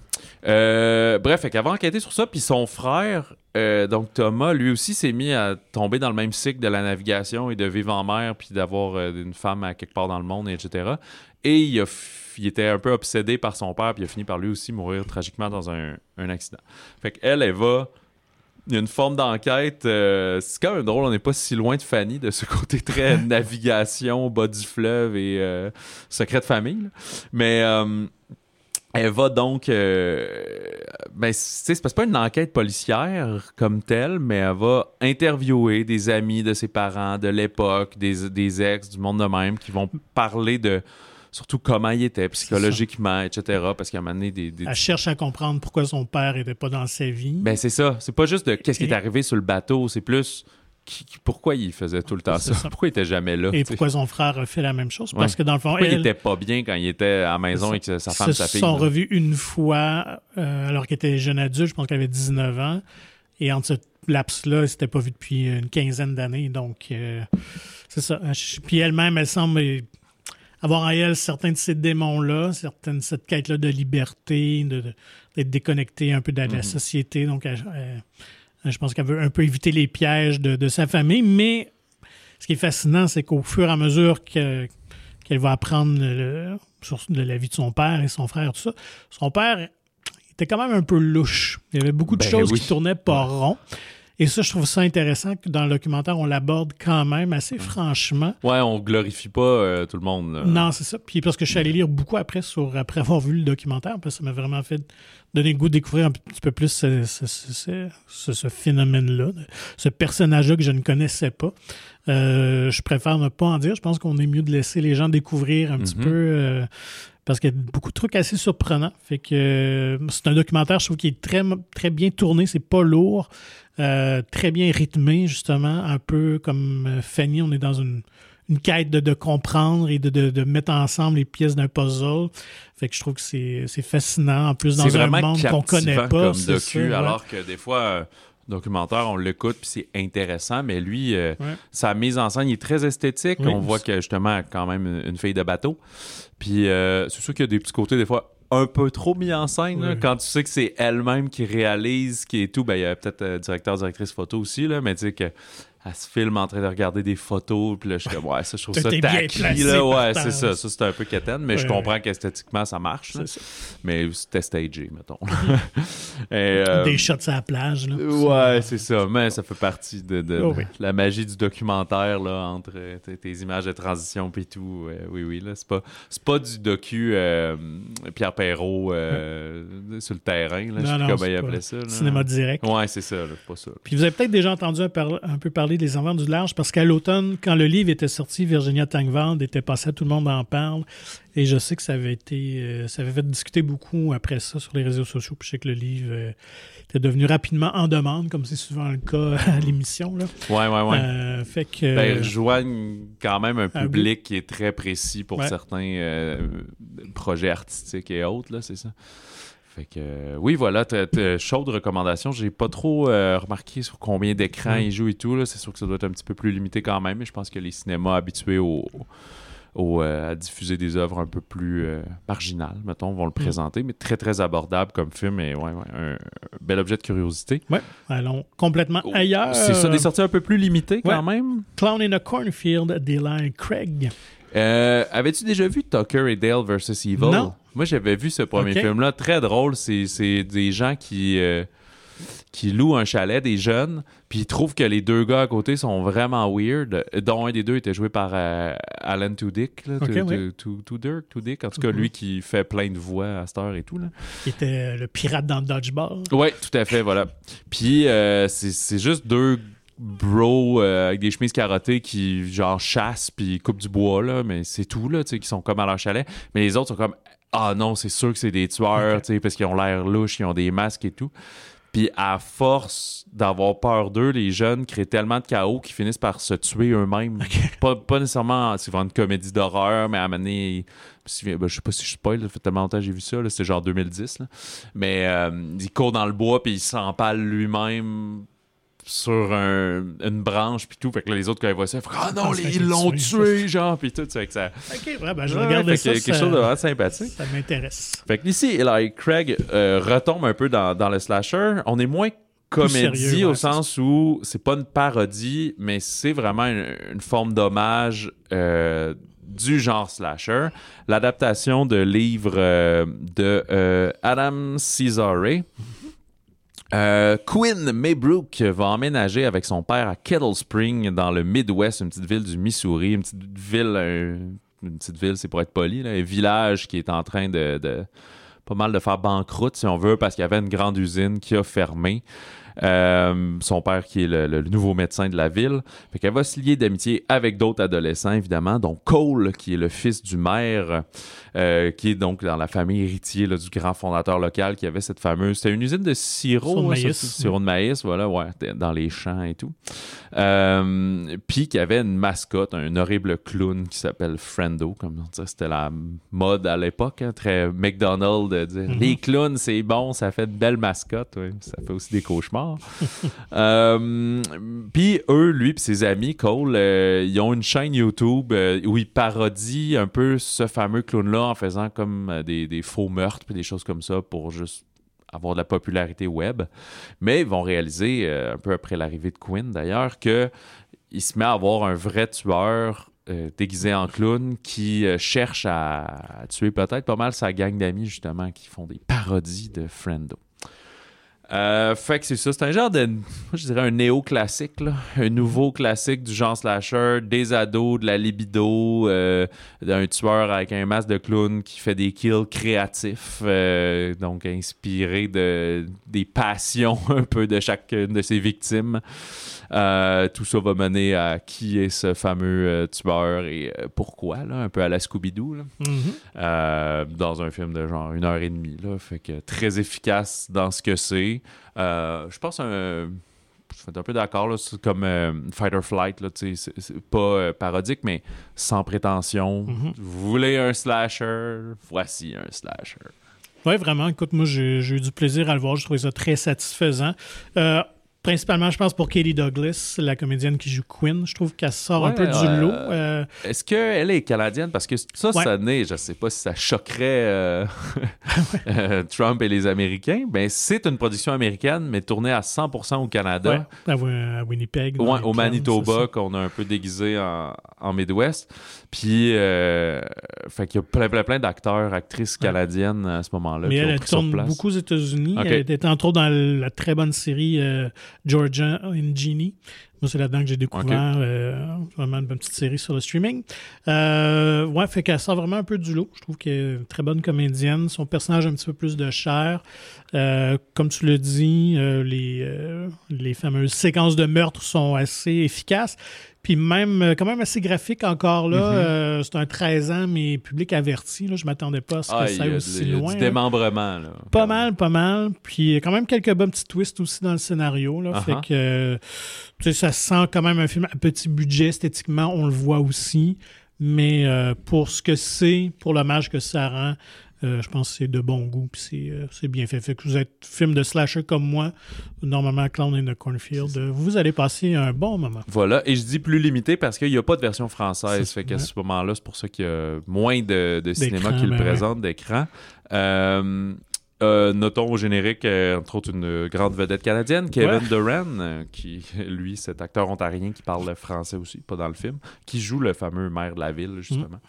Euh, bref, fait qu'elle va enquêter sur ça, puis son frère, euh, donc Thomas, lui aussi s'est mis à tomber dans le même cycle de la navigation et de vivre en mer, puis d'avoir euh, une femme à quelque part dans le monde, et cetera. Et il, a f... il était un peu obsédé par son père, puis il a fini par lui aussi mourir tragiquement dans un, un accident. Fait qu'elle, elle va... Il y a une forme d'enquête. Euh... C'est quand même drôle, on n'est pas si loin de Fanny, de ce côté très navigation, bas du fleuve et euh, secret de famille. Là. Mais euh... elle va donc... Euh... Ben, c'est pas une enquête policière comme telle, mais elle va interviewer des amis de ses parents, de l'époque, des, des ex, du monde de même, qui vont parler de... Surtout comment il était psychologiquement, et cetera. Parce qu'à un moment donné, des, des... Elle cherche à comprendre pourquoi son père n'était pas dans sa vie. Ben c'est ça. C'est pas juste de qu'est-ce qui est arrivé sur le bateau, c'est plus qui, qui, pourquoi il faisait tout le temps ça. ça. Pourquoi il était jamais là. Et t'sais. Pourquoi son frère a fait la même chose. Parce ouais. que dans le fond, pourquoi elle... il était pas bien quand il était à la maison et que sa femme, sa fille... Ils se sont revus une fois euh, alors qu'il était jeune adulte. Je pense qu'il avait dix-neuf ans. Et entre ce laps-là, il s'était pas vu depuis une quinzaine d'années. Donc, euh, c'est ça. Puis elle-même, elle semble... avoir en elle certains de ces démons-là, certaines, cette quête-là de liberté, de, de, d'être déconnecté un peu de la mm-hmm. société. Donc, elle, elle, je pense qu'elle veut un peu éviter les pièges de, de sa famille. Mais ce qui est fascinant, c'est qu'au fur et à mesure que, qu'elle va apprendre le, sur de la vie de son père et son frère, tout ça, son père était quand même un peu louche. Il y avait beaucoup de ben choses oui. qui tournaient pas rond. Et ça, je trouve ça intéressant que dans le documentaire, on l'aborde quand même assez franchement. Ouais, on glorifie pas euh, tout le monde. Là. Non, c'est ça. Puis parce que je suis allé lire beaucoup après, sur, après avoir vu le documentaire, parce que ça m'a vraiment fait donner le goût de découvrir un petit peu plus ce, ce, ce, ce, ce phénomène-là, ce personnage-là que je ne connaissais pas. Euh, je préfère ne pas en dire. Je pense qu'on est mieux de laisser les gens découvrir un mm-hmm. petit peu... Euh, parce qu'il y a beaucoup de trucs assez surprenants. Fait que euh, c'est un documentaire, je trouve, qui est très, très bien tourné. C'est pas lourd. Euh, très bien rythmé, justement. Un peu comme euh, Fanny, on est dans une, une quête de, de comprendre et de, de, de mettre ensemble les pièces d'un puzzle. Fait que je trouve que c'est, c'est fascinant. En plus, dans un monde qu'on connaît pas. Comme c'est docu, ça, ouais. alors que des fois... Euh... documentaire, on l'écoute puis c'est intéressant, mais lui, euh, ouais. sa mise en scène il est très esthétique. Oui, on voit que justement, quand même, une, une fille de bateau. Puis euh, c'est sûr qu'il y a des petits côtés, des fois, un peu trop mis en scène. Oui. Là, quand tu sais que c'est elle-même qui réalise, qui est tout, ben il y a peut-être euh, directeur, directrice photo aussi, là, mais tu sais que elle se filme en train de regarder des photos, puis là, je suis comme, ouais, ça, je trouve ça tacky, là, ouais, c'est ça, ça, c'est un peu quétaine, mais ouais, je comprends ouais. qu'esthétiquement, ça marche, là. Ça. Mais c'était stagé, mettons. Et, euh, des shots à la plage, là. Ouais, c'est ça, mais ça fait partie de, de, oh, de oui. la magie du documentaire, là, entre tes, tes images de transition puis tout, euh, oui, oui, là, c'est pas, c'est pas du docu euh, Pierre Perrault euh, ouais. sur le terrain, là, non, je sais pas comment il appelait ça. Là. Cinéma direct. Ouais, c'est ça, là, pas ça. Puis vous avez peut-être déjà entendu un, par- un peu parler des Enfants du large, parce qu'à l'automne, quand le livre était sorti, Virginia Tangvald était passée, tout le monde en parle, et je sais que ça avait été, euh, ça avait fait discuter beaucoup après ça sur les réseaux sociaux, puis je sais que le livre euh, était devenu rapidement en demande, comme c'est souvent le cas à l'émission, là. Ouais, ouais, ouais. Euh, fait que... Ben, ils rejoignent quand même un public qui est très précis pour ouais. certains euh, projets artistiques et autres, là, c'est ça? Fait que, euh, oui, voilà, t'as, t'as chaude recommandation. J'ai pas trop euh, remarqué sur combien d'écrans mm. ils jouent et tout. Là. C'est sûr que ça doit être un petit peu plus limité quand même, mais je pense que les cinémas habitués au, au, euh, à diffuser des œuvres un peu plus euh, marginales, mettons, vont le mm. présenter, mais très, très abordable comme film et ouais, ouais, un, un bel objet de curiosité. Ouais, allons complètement oh, ailleurs. C'est ça, des sorties un peu plus limitées quand ouais. même. Clown in a Cornfield d'Eli Craig. Euh, avais-tu déjà vu Tucker et Dale versus Evil? Non. Moi, j'avais vu ce premier okay. film-là. Très drôle. C'est, c'est des gens qui, euh, qui louent un chalet, des jeunes, puis ils trouvent que les deux gars à côté sont vraiment weird, dont un des deux était joué par euh, Alan Tudyk. Là, okay, oui. Tudyk, Tudyk. En tout cas, mm-hmm. lui qui fait plein de voix à cette heure et tout. Là. Qui était le pirate dans le Dodgeball. Oui, tout à fait, voilà. Puis, euh, c'est, c'est juste deux... bros euh, avec des chemises carottées qui, genre, chassent puis coupent du bois, là, mais c'est tout, là, tu sais, qui sont comme à leur chalet. Mais les autres sont comme, ah non, c'est sûr que c'est des tueurs, okay. tu sais, parce qu'ils ont l'air louches, ils ont des masques et tout. Puis à force d'avoir peur d'eux, les jeunes créent tellement de chaos qu'ils finissent par se tuer eux-mêmes. Okay. Pas, pas nécessairement, c'est vraiment une comédie d'horreur, mais à un moment donné, ben, je sais pas si je spoil, ça fait tellement longtemps que j'ai vu ça, là, c'était genre deux mille dix. Là. Mais euh, il court dans le bois puis il s'empale lui-même sur un, une branche puis tout. Fait que là, les autres, quand ils voient ça, ils font « Ah non, les, ils l'ont tué! » genre, puis tout. Fait que ça... OK, ouais, ben je vais regarder ouais, ça. Quelque ça, chose de vraiment sympathique. Ça m'intéresse. Fait que ici, Eli Craig euh, retombe un peu dans, dans le slasher. On est moins comédie sérieux, au ouais, sens c'est où c'est pas une parodie, mais c'est vraiment une, une forme d'hommage euh, du genre slasher. L'adaptation de livres euh, de euh, Adam Cesare. Euh, Quinn Maybrook va emménager avec son père à Kettle Spring dans le Midwest, une petite ville du Missouri, une petite ville, un, une petite ville, c'est pour être poli, là, un village qui est en train de, de pas mal de faire banqueroute, si on veut, parce qu'il y avait une grande usine qui a fermé. Euh, son père qui est le, le, le nouveau médecin de la ville. Fait qu'elle va se lier d'amitié avec d'autres adolescents, évidemment, dont Cole, qui est le fils du maire, euh, qui est donc dans la famille héritier là, du grand fondateur local qui avait cette fameuse... C'était une usine de sirop, de maïs. Ça, sirop de maïs, voilà, ouais, dans les champs et tout. Euh, Puis qui avait une mascotte, un horrible clown qui s'appelle Friendo, comme on dit, c'était la mode à l'époque, hein, très McDonald's de dire mm-hmm. les clowns, c'est bon, ça fait de belles mascottes, ouais. Ça fait aussi des cauchemars. euh, puis eux, lui puis ses amis, Cole, euh, ils ont une chaîne YouTube euh, où ils parodient un peu ce fameux clown-là en faisant comme euh, des, des faux meurtres puis des choses comme ça pour juste avoir de la popularité web. Mais ils vont réaliser, euh, un peu après l'arrivée de Quinn d'ailleurs, qu'il se met à avoir un vrai tueur euh, déguisé en clown qui euh, cherche à, à tuer peut-être pas mal sa gang d'amis justement qui font des parodies de Friendo. Euh, fait que c'est ça, c'est un genre de, moi je dirais un néo-classique, là. Un nouveau classique du genre slasher, des ados, de la libido, euh, d'un tueur avec un masque de clown qui fait des kills créatifs, euh, donc inspiré de, des passions un peu de chacune de ses victimes. Euh, tout ça va mener à qui est ce fameux euh, tueur et euh, pourquoi, là, un peu à la Scooby-Doo, là. Mm-hmm. Euh, dans un film de genre une heure et demie, là, fait que très efficace dans ce que c'est. Euh, je pense un... Je suis un peu d'accord, là, c'est comme euh, Fight or Flight, là, c'est, c'est pas euh, parodique, mais sans prétention. Mm-hmm. Vous voulez un slasher? Voici un slasher. Oui, vraiment. Écoute, moi, j'ai, j'ai eu du plaisir à le voir. Je trouvais ça très satisfaisant. Euh, Principalement, je pense, pour Katie Douglas, la comédienne qui joue Quinn. Je trouve qu'elle sort ouais, un peu du euh, lot. Euh... Est-ce qu'elle est canadienne? Parce que ça, ouais. ça naît, je ne sais pas si ça choquerait euh, ouais. Trump et les Américains. Ben, c'est une production américaine, mais tournée à cent pour cent au Canada. Ouais, à Winnipeg. Ouais, au Manitoba, qu'on a un peu déguisé en, en Midwest. Puis, euh, fait qu'il y a plein, plein, plein d'acteurs, actrices ouais. canadiennes à ce moment-là. Mais qui elle, ont elle pris tourne sur place. beaucoup aux États-Unis. Okay. Elle était entre autres dans la très bonne série euh, Georgia and Genie. Moi, c'est là-dedans que j'ai découvert okay. euh, vraiment une bonne petite série sur le streaming. Euh, ouais, fait qu'elle sort vraiment un peu du lot. Je trouve qu'elle est une très bonne comédienne. Son personnage a un petit peu plus de chair. Euh, comme tu le dis, euh, les, euh, les fameuses séquences de meurtre sont assez efficaces. Puis même, quand même assez graphique encore là. Mm-hmm. Euh, c'est un treize ans, mais public averti. Là, je ne m'attendais pas à ce que ah, ça aille aussi du, loin. Du démembrement. Là. Pas mal, pas mal. Puis quand même quelques bons petits twists aussi dans le scénario. Là. Uh-huh. Fait que euh, tu sais, ça sent quand même un film à petit budget. Esthétiquement, on le voit aussi. Mais euh, pour ce que c'est, pour l'hommage que ça rend, Euh, je pense que c'est de bon goût puis c'est, euh, c'est bien fait. Fait que vous êtes film de slasher comme moi, normalement Clown in the Cornfield, euh, vous allez passer un bon moment. Voilà, et je dis plus limité parce qu'il n'y a pas de version française. C'est, fait qu'à ouais. ce moment-là, c'est pour ça qu'il y a moins de, de cinéma qui le ben présente, ouais. d'écran. Euh, euh, notons au générique, euh, entre autres, une grande vedette canadienne, Kevin ouais. Durant, euh, qui, lui, cet acteur ontarien qui parle français aussi, pas dans le film, qui joue le fameux maire de la ville, justement.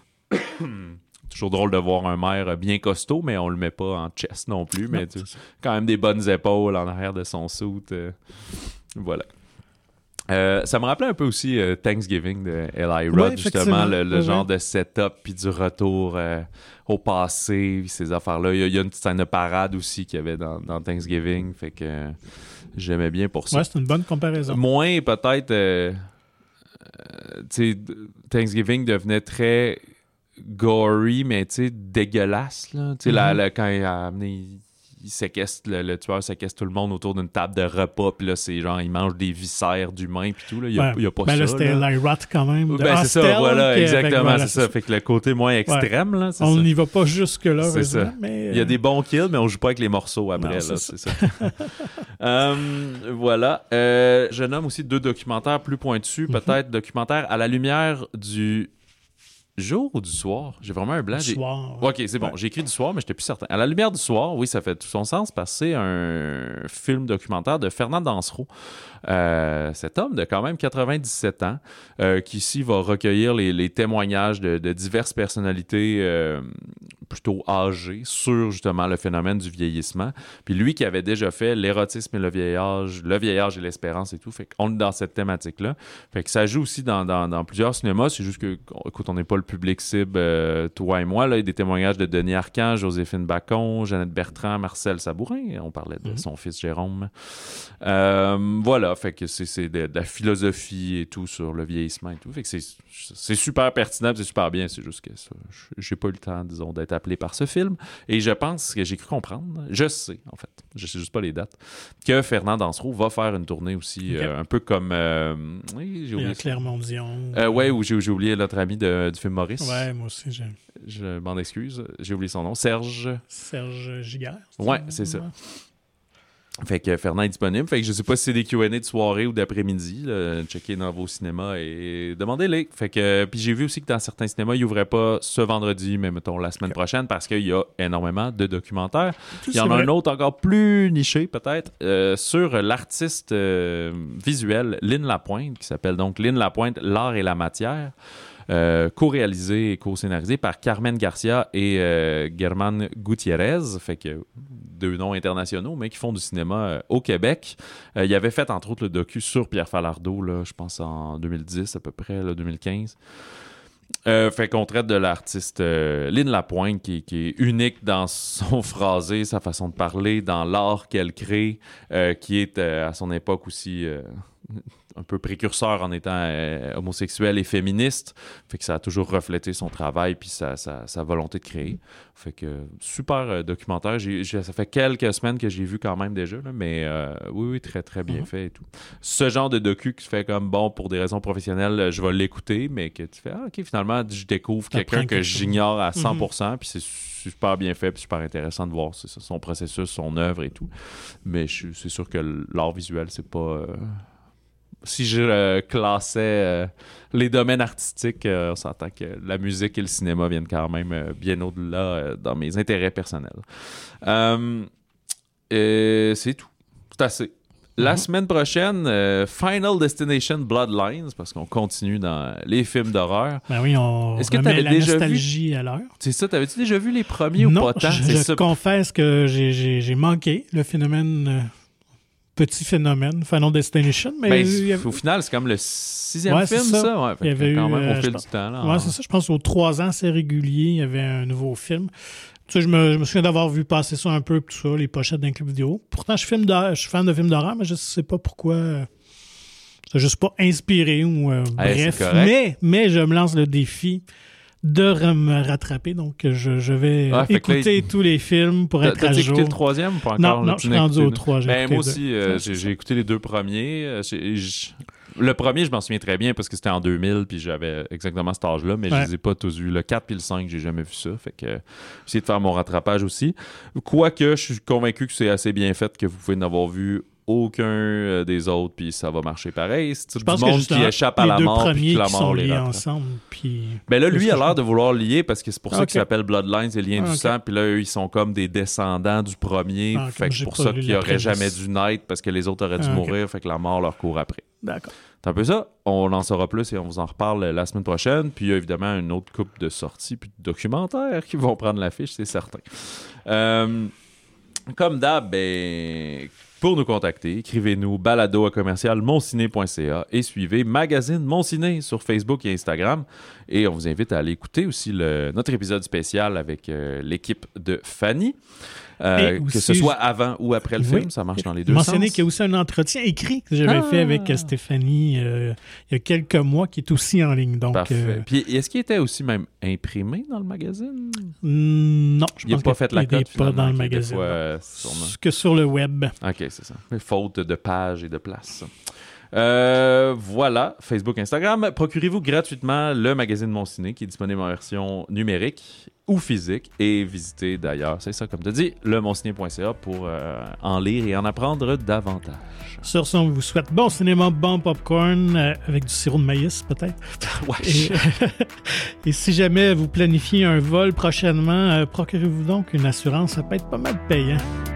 Mm. Toujours drôle de voir un maire bien costaud, mais on le met pas en chest non plus. Mais non, tu, quand même des bonnes épaules en arrière de son suit. Euh, voilà. Euh, ça me rappelait un peu aussi euh, Thanksgiving de Eli Roth, ouais, justement, le, le ouais, genre ouais. de setup puis du retour euh, au passé, ces affaires-là. Il y, a, il y a une petite scène de parade aussi qu'il y avait dans, dans Thanksgiving, fait que euh, j'aimais bien pour ça. Ouais, c'est une bonne comparaison. Moins peut-être, euh, euh, tu sais, Thanksgiving devenait très gory, mais tu sais, dégueulasse, là. Tu sais, Mm-hmm. mm-hmm. quand il a amené... Il séquestre, le, le tueur séquestre tout le monde autour d'une table de repas, puis là, c'est genre, il mange des viscères d'humains, puis tout, là, il n'y a, ouais. a pas ben ça. Là, c'était Eli Roth quand même. Ben, c'est ça, voilà, exactement, voilà, c'est ça. Fait que le côté moins extrême, ouais. là, c'est On n'y ça. va pas jusque-là, c'est ça. Mais, euh... il y a des bons kills, mais on joue pas avec les morceaux après, non, là, c'est, c'est ça. ça. um, voilà. Euh, je nomme aussi deux documentaires plus pointus, mm-hmm. peut-être documentaires à la lumière du... jour ou du soir? J'ai vraiment un blanc. Du j'ai... soir. Ouais. OK, c'est bon. Ouais. J'ai écrit du soir, mais j'étais plus certain. À la lumière du soir, oui, ça fait tout son sens parce que c'est un film documentaire de Fernand Dansereau. Euh, cet homme de quand même quatre-vingt-dix-sept ans euh, qui ici va recueillir les, les témoignages de, de diverses personnalités euh, plutôt âgées sur justement le phénomène du vieillissement. Puis lui qui avait déjà fait l'érotisme et le vieillage, le vieillage et l'espérance et tout, fait qu'on est dans cette thématique-là. Fait que ça joue aussi dans, dans, dans plusieurs cinémas. C'est juste que, écoute, on n'est pas le public cible, euh, toi et moi. Là, il y a des témoignages de Denis Arcand, Joséphine Bacon, Jeannette Bertrand, Marcel Sabourin. On parlait de mm-hmm. son fils Jérôme. Euh, voilà, fait que c'est, c'est de, de la philosophie et tout sur le vieillissement et tout. Fait que c'est, c'est super pertinent, c'est super bien. C'est juste que ça, j'ai pas eu le temps, disons, d'être appelé par ce film. Et je pense que j'ai cru comprendre, je sais, en fait, je sais juste pas les dates, que Fernand Dansereau va faire une tournée aussi, okay. euh, un peu comme... Euh, oui, j'ai oublié Clermont-Dion. Euh, ouais, ou j'ai, j'ai oublié notre ami de, du film Maurice. Ouais, moi aussi, j'ai... Je m'en excuse, j'ai oublié son nom. Serge... Serge Giguère. Ouais, c'est ça. Fait que Fernand est disponible. Fait que je sais pas si c'est des Q and A de soirée ou d'après-midi. Là. Checkez dans vos cinémas et demandez-les. Fait que, puis j'ai vu aussi que dans certains cinémas, ils n'ouvraient pas ce vendredi, mais mettons la semaine okay. prochaine, parce qu'il y a énormément de documentaires. Tout Il y en a vrai. un autre encore plus niché, peut-être, euh, sur l'artiste euh, visuel Lynn Lapointe, qui s'appelle donc Lynn Lapointe, L'art et la matière. Euh, co-réalisé et co-scénarisé par Carmen Garcia et euh, Germán Gutiérrez, fait que deux noms internationaux, mais qui font du cinéma euh, au Québec. Euh, il avait fait, entre autres, le docu sur Pierre Falardeau, là, je pense en deux mille dix à peu près, là, deux mille quinze. Euh, fait qu'on traite de l'artiste euh, Lynn Lapointe, qui, qui est unique dans son phrasé, sa façon de parler, dans l'art qu'elle crée, euh, qui est euh, à son époque aussi... Euh, un peu précurseur en étant euh, homosexuel et féministe. Fait que ça a toujours reflété son travail puis sa, sa, sa volonté de créer. Fait que super euh, documentaire. J'ai, j'ai, ça fait quelques semaines que j'ai vu quand même déjà, là, mais euh, oui, oui, très, très bien mm-hmm. fait et tout. Ce genre de docu qui se fait comme, bon, pour des raisons professionnelles, je vais l'écouter, mais que tu fais, ah, OK, finalement, je découvre ça quelqu'un que j'ignore à cent pour cent, mm-hmm. puis c'est super bien fait, puis super intéressant de voir c'est ça, son processus, son œuvre et tout. Mais je, c'est sûr que l'art visuel, c'est pas... Euh, si je euh, classais euh, les domaines artistiques, euh, on s'entend que la musique et le cinéma viennent quand même euh, bien au-delà euh, dans mes intérêts personnels. Euh, euh, c'est tout. Tout assez. La mm-hmm. semaine prochaine, euh, Final Destination Bloodlines, parce qu'on continue dans les films d'horreur. Ben oui, on Est-ce que remet la déjà nostalgie vu... à l'heure. C'est ça, t'avais-tu déjà vu les premiers non, ou pas tant? Je, C'est je ça. confesse que j'ai, j'ai, j'ai manqué le phénomène... Euh... Petit phénomène, Final Destination. Mais ben, il y avait... Au final, c'est comme le sixième ouais, film, ça. ça? Ouais, il y avait quand eu, même au euh, fil pense... du temps. Là, ouais, en... c'est ça. Je pense qu'aux trois ans, c'est régulier, il y avait un nouveau film. Tu sais, je me, je me souviens d'avoir vu passer ça un peu, tout ça, les pochettes d'un club vidéo. Pourtant, je, film je suis fan de films d'horreur, mais je ne sais pas pourquoi. Euh, ça n'a juste pas inspiré ou euh, hey, bref. Mais, mais je me lance le défi de me rattraper. Donc, je, je vais ah, écouter là, tous les films pour t'as, être à t'as jour. écouté le troisième ou pas encore? Non, non, je suis rendu au trois. Ben, moi aussi, euh, j'ai, j'ai écouté les deux premiers. J'ai, j'ai... Le premier, je m'en souviens très bien parce que c'était en deux mille puis j'avais exactement cet âge-là, mais ouais. je les ai pas tous vus. Le quatre puis le cinq, j'ai jamais vu ça. Fait que j'ai essayé de faire mon rattrapage aussi. Quoique, je suis convaincu que c'est assez bien fait que vous pouvez en avoir vu aucun des autres, puis ça va marcher pareil. C'est du monde qui échappe à la mort, puis que la mort les rattrape. Ensemble, puis... Ben là, lui a l'air de vouloir lier, parce que c'est pour ça okay. qu'il s'appelle Bloodlines, c'est liens ah, du okay. sang, puis là, eux, ils sont comme des descendants du premier, ah, fait que c'est pour ça qu'ils n'auraient jamais dû naître, parce que les autres auraient dû ah, mourir, okay. fait que la mort leur court après. D'accord. C'est un peu ça. On en saura plus et on vous en reparle la semaine prochaine, puis il y a évidemment une autre couple de sorties, puis de documentaires qui vont prendre l'affiche, c'est certain. Euh, comme d'hab, ben... Pour nous contacter, écrivez-nous balado à commercial monciné point c a et suivez Magazine Monciné sur Facebook et Instagram. Et on vous invite à aller écouter aussi le, notre épisode spécial avec euh, l'équipe de Fanny. Euh, aussi, que ce soit avant ou après le oui, film, ça marche dans les deux mentionner sens. qu'il y a aussi un entretien écrit que j'avais ah! fait avec Stéphanie euh, il y a quelques mois qui est aussi en ligne. Donc, Parfait. euh, Puis est-ce qu'il était aussi même imprimé dans le magazine? Non, je il n'a pense pas fait la qu'il n'est cote pas dans le qu'il magazine. Fois, euh, sûrement. Que sur le web. OK, c'est ça. Faute de page et de place. Euh, voilà, Facebook, Instagram. Procurez-vous gratuitement le magazine Mon Ciné qui est disponible en version numérique ou physique et visitez d'ailleurs, c'est ça comme tu dis, le monciné point c a pour euh, en lire et en apprendre davantage. Sur ce, on vous souhaite bon cinéma, bon popcorn euh, avec du sirop de maïs peut-être. Ouais. Et, et si jamais vous planifiez un vol prochainement, euh, procurez-vous donc une assurance, ça peut être pas mal payant.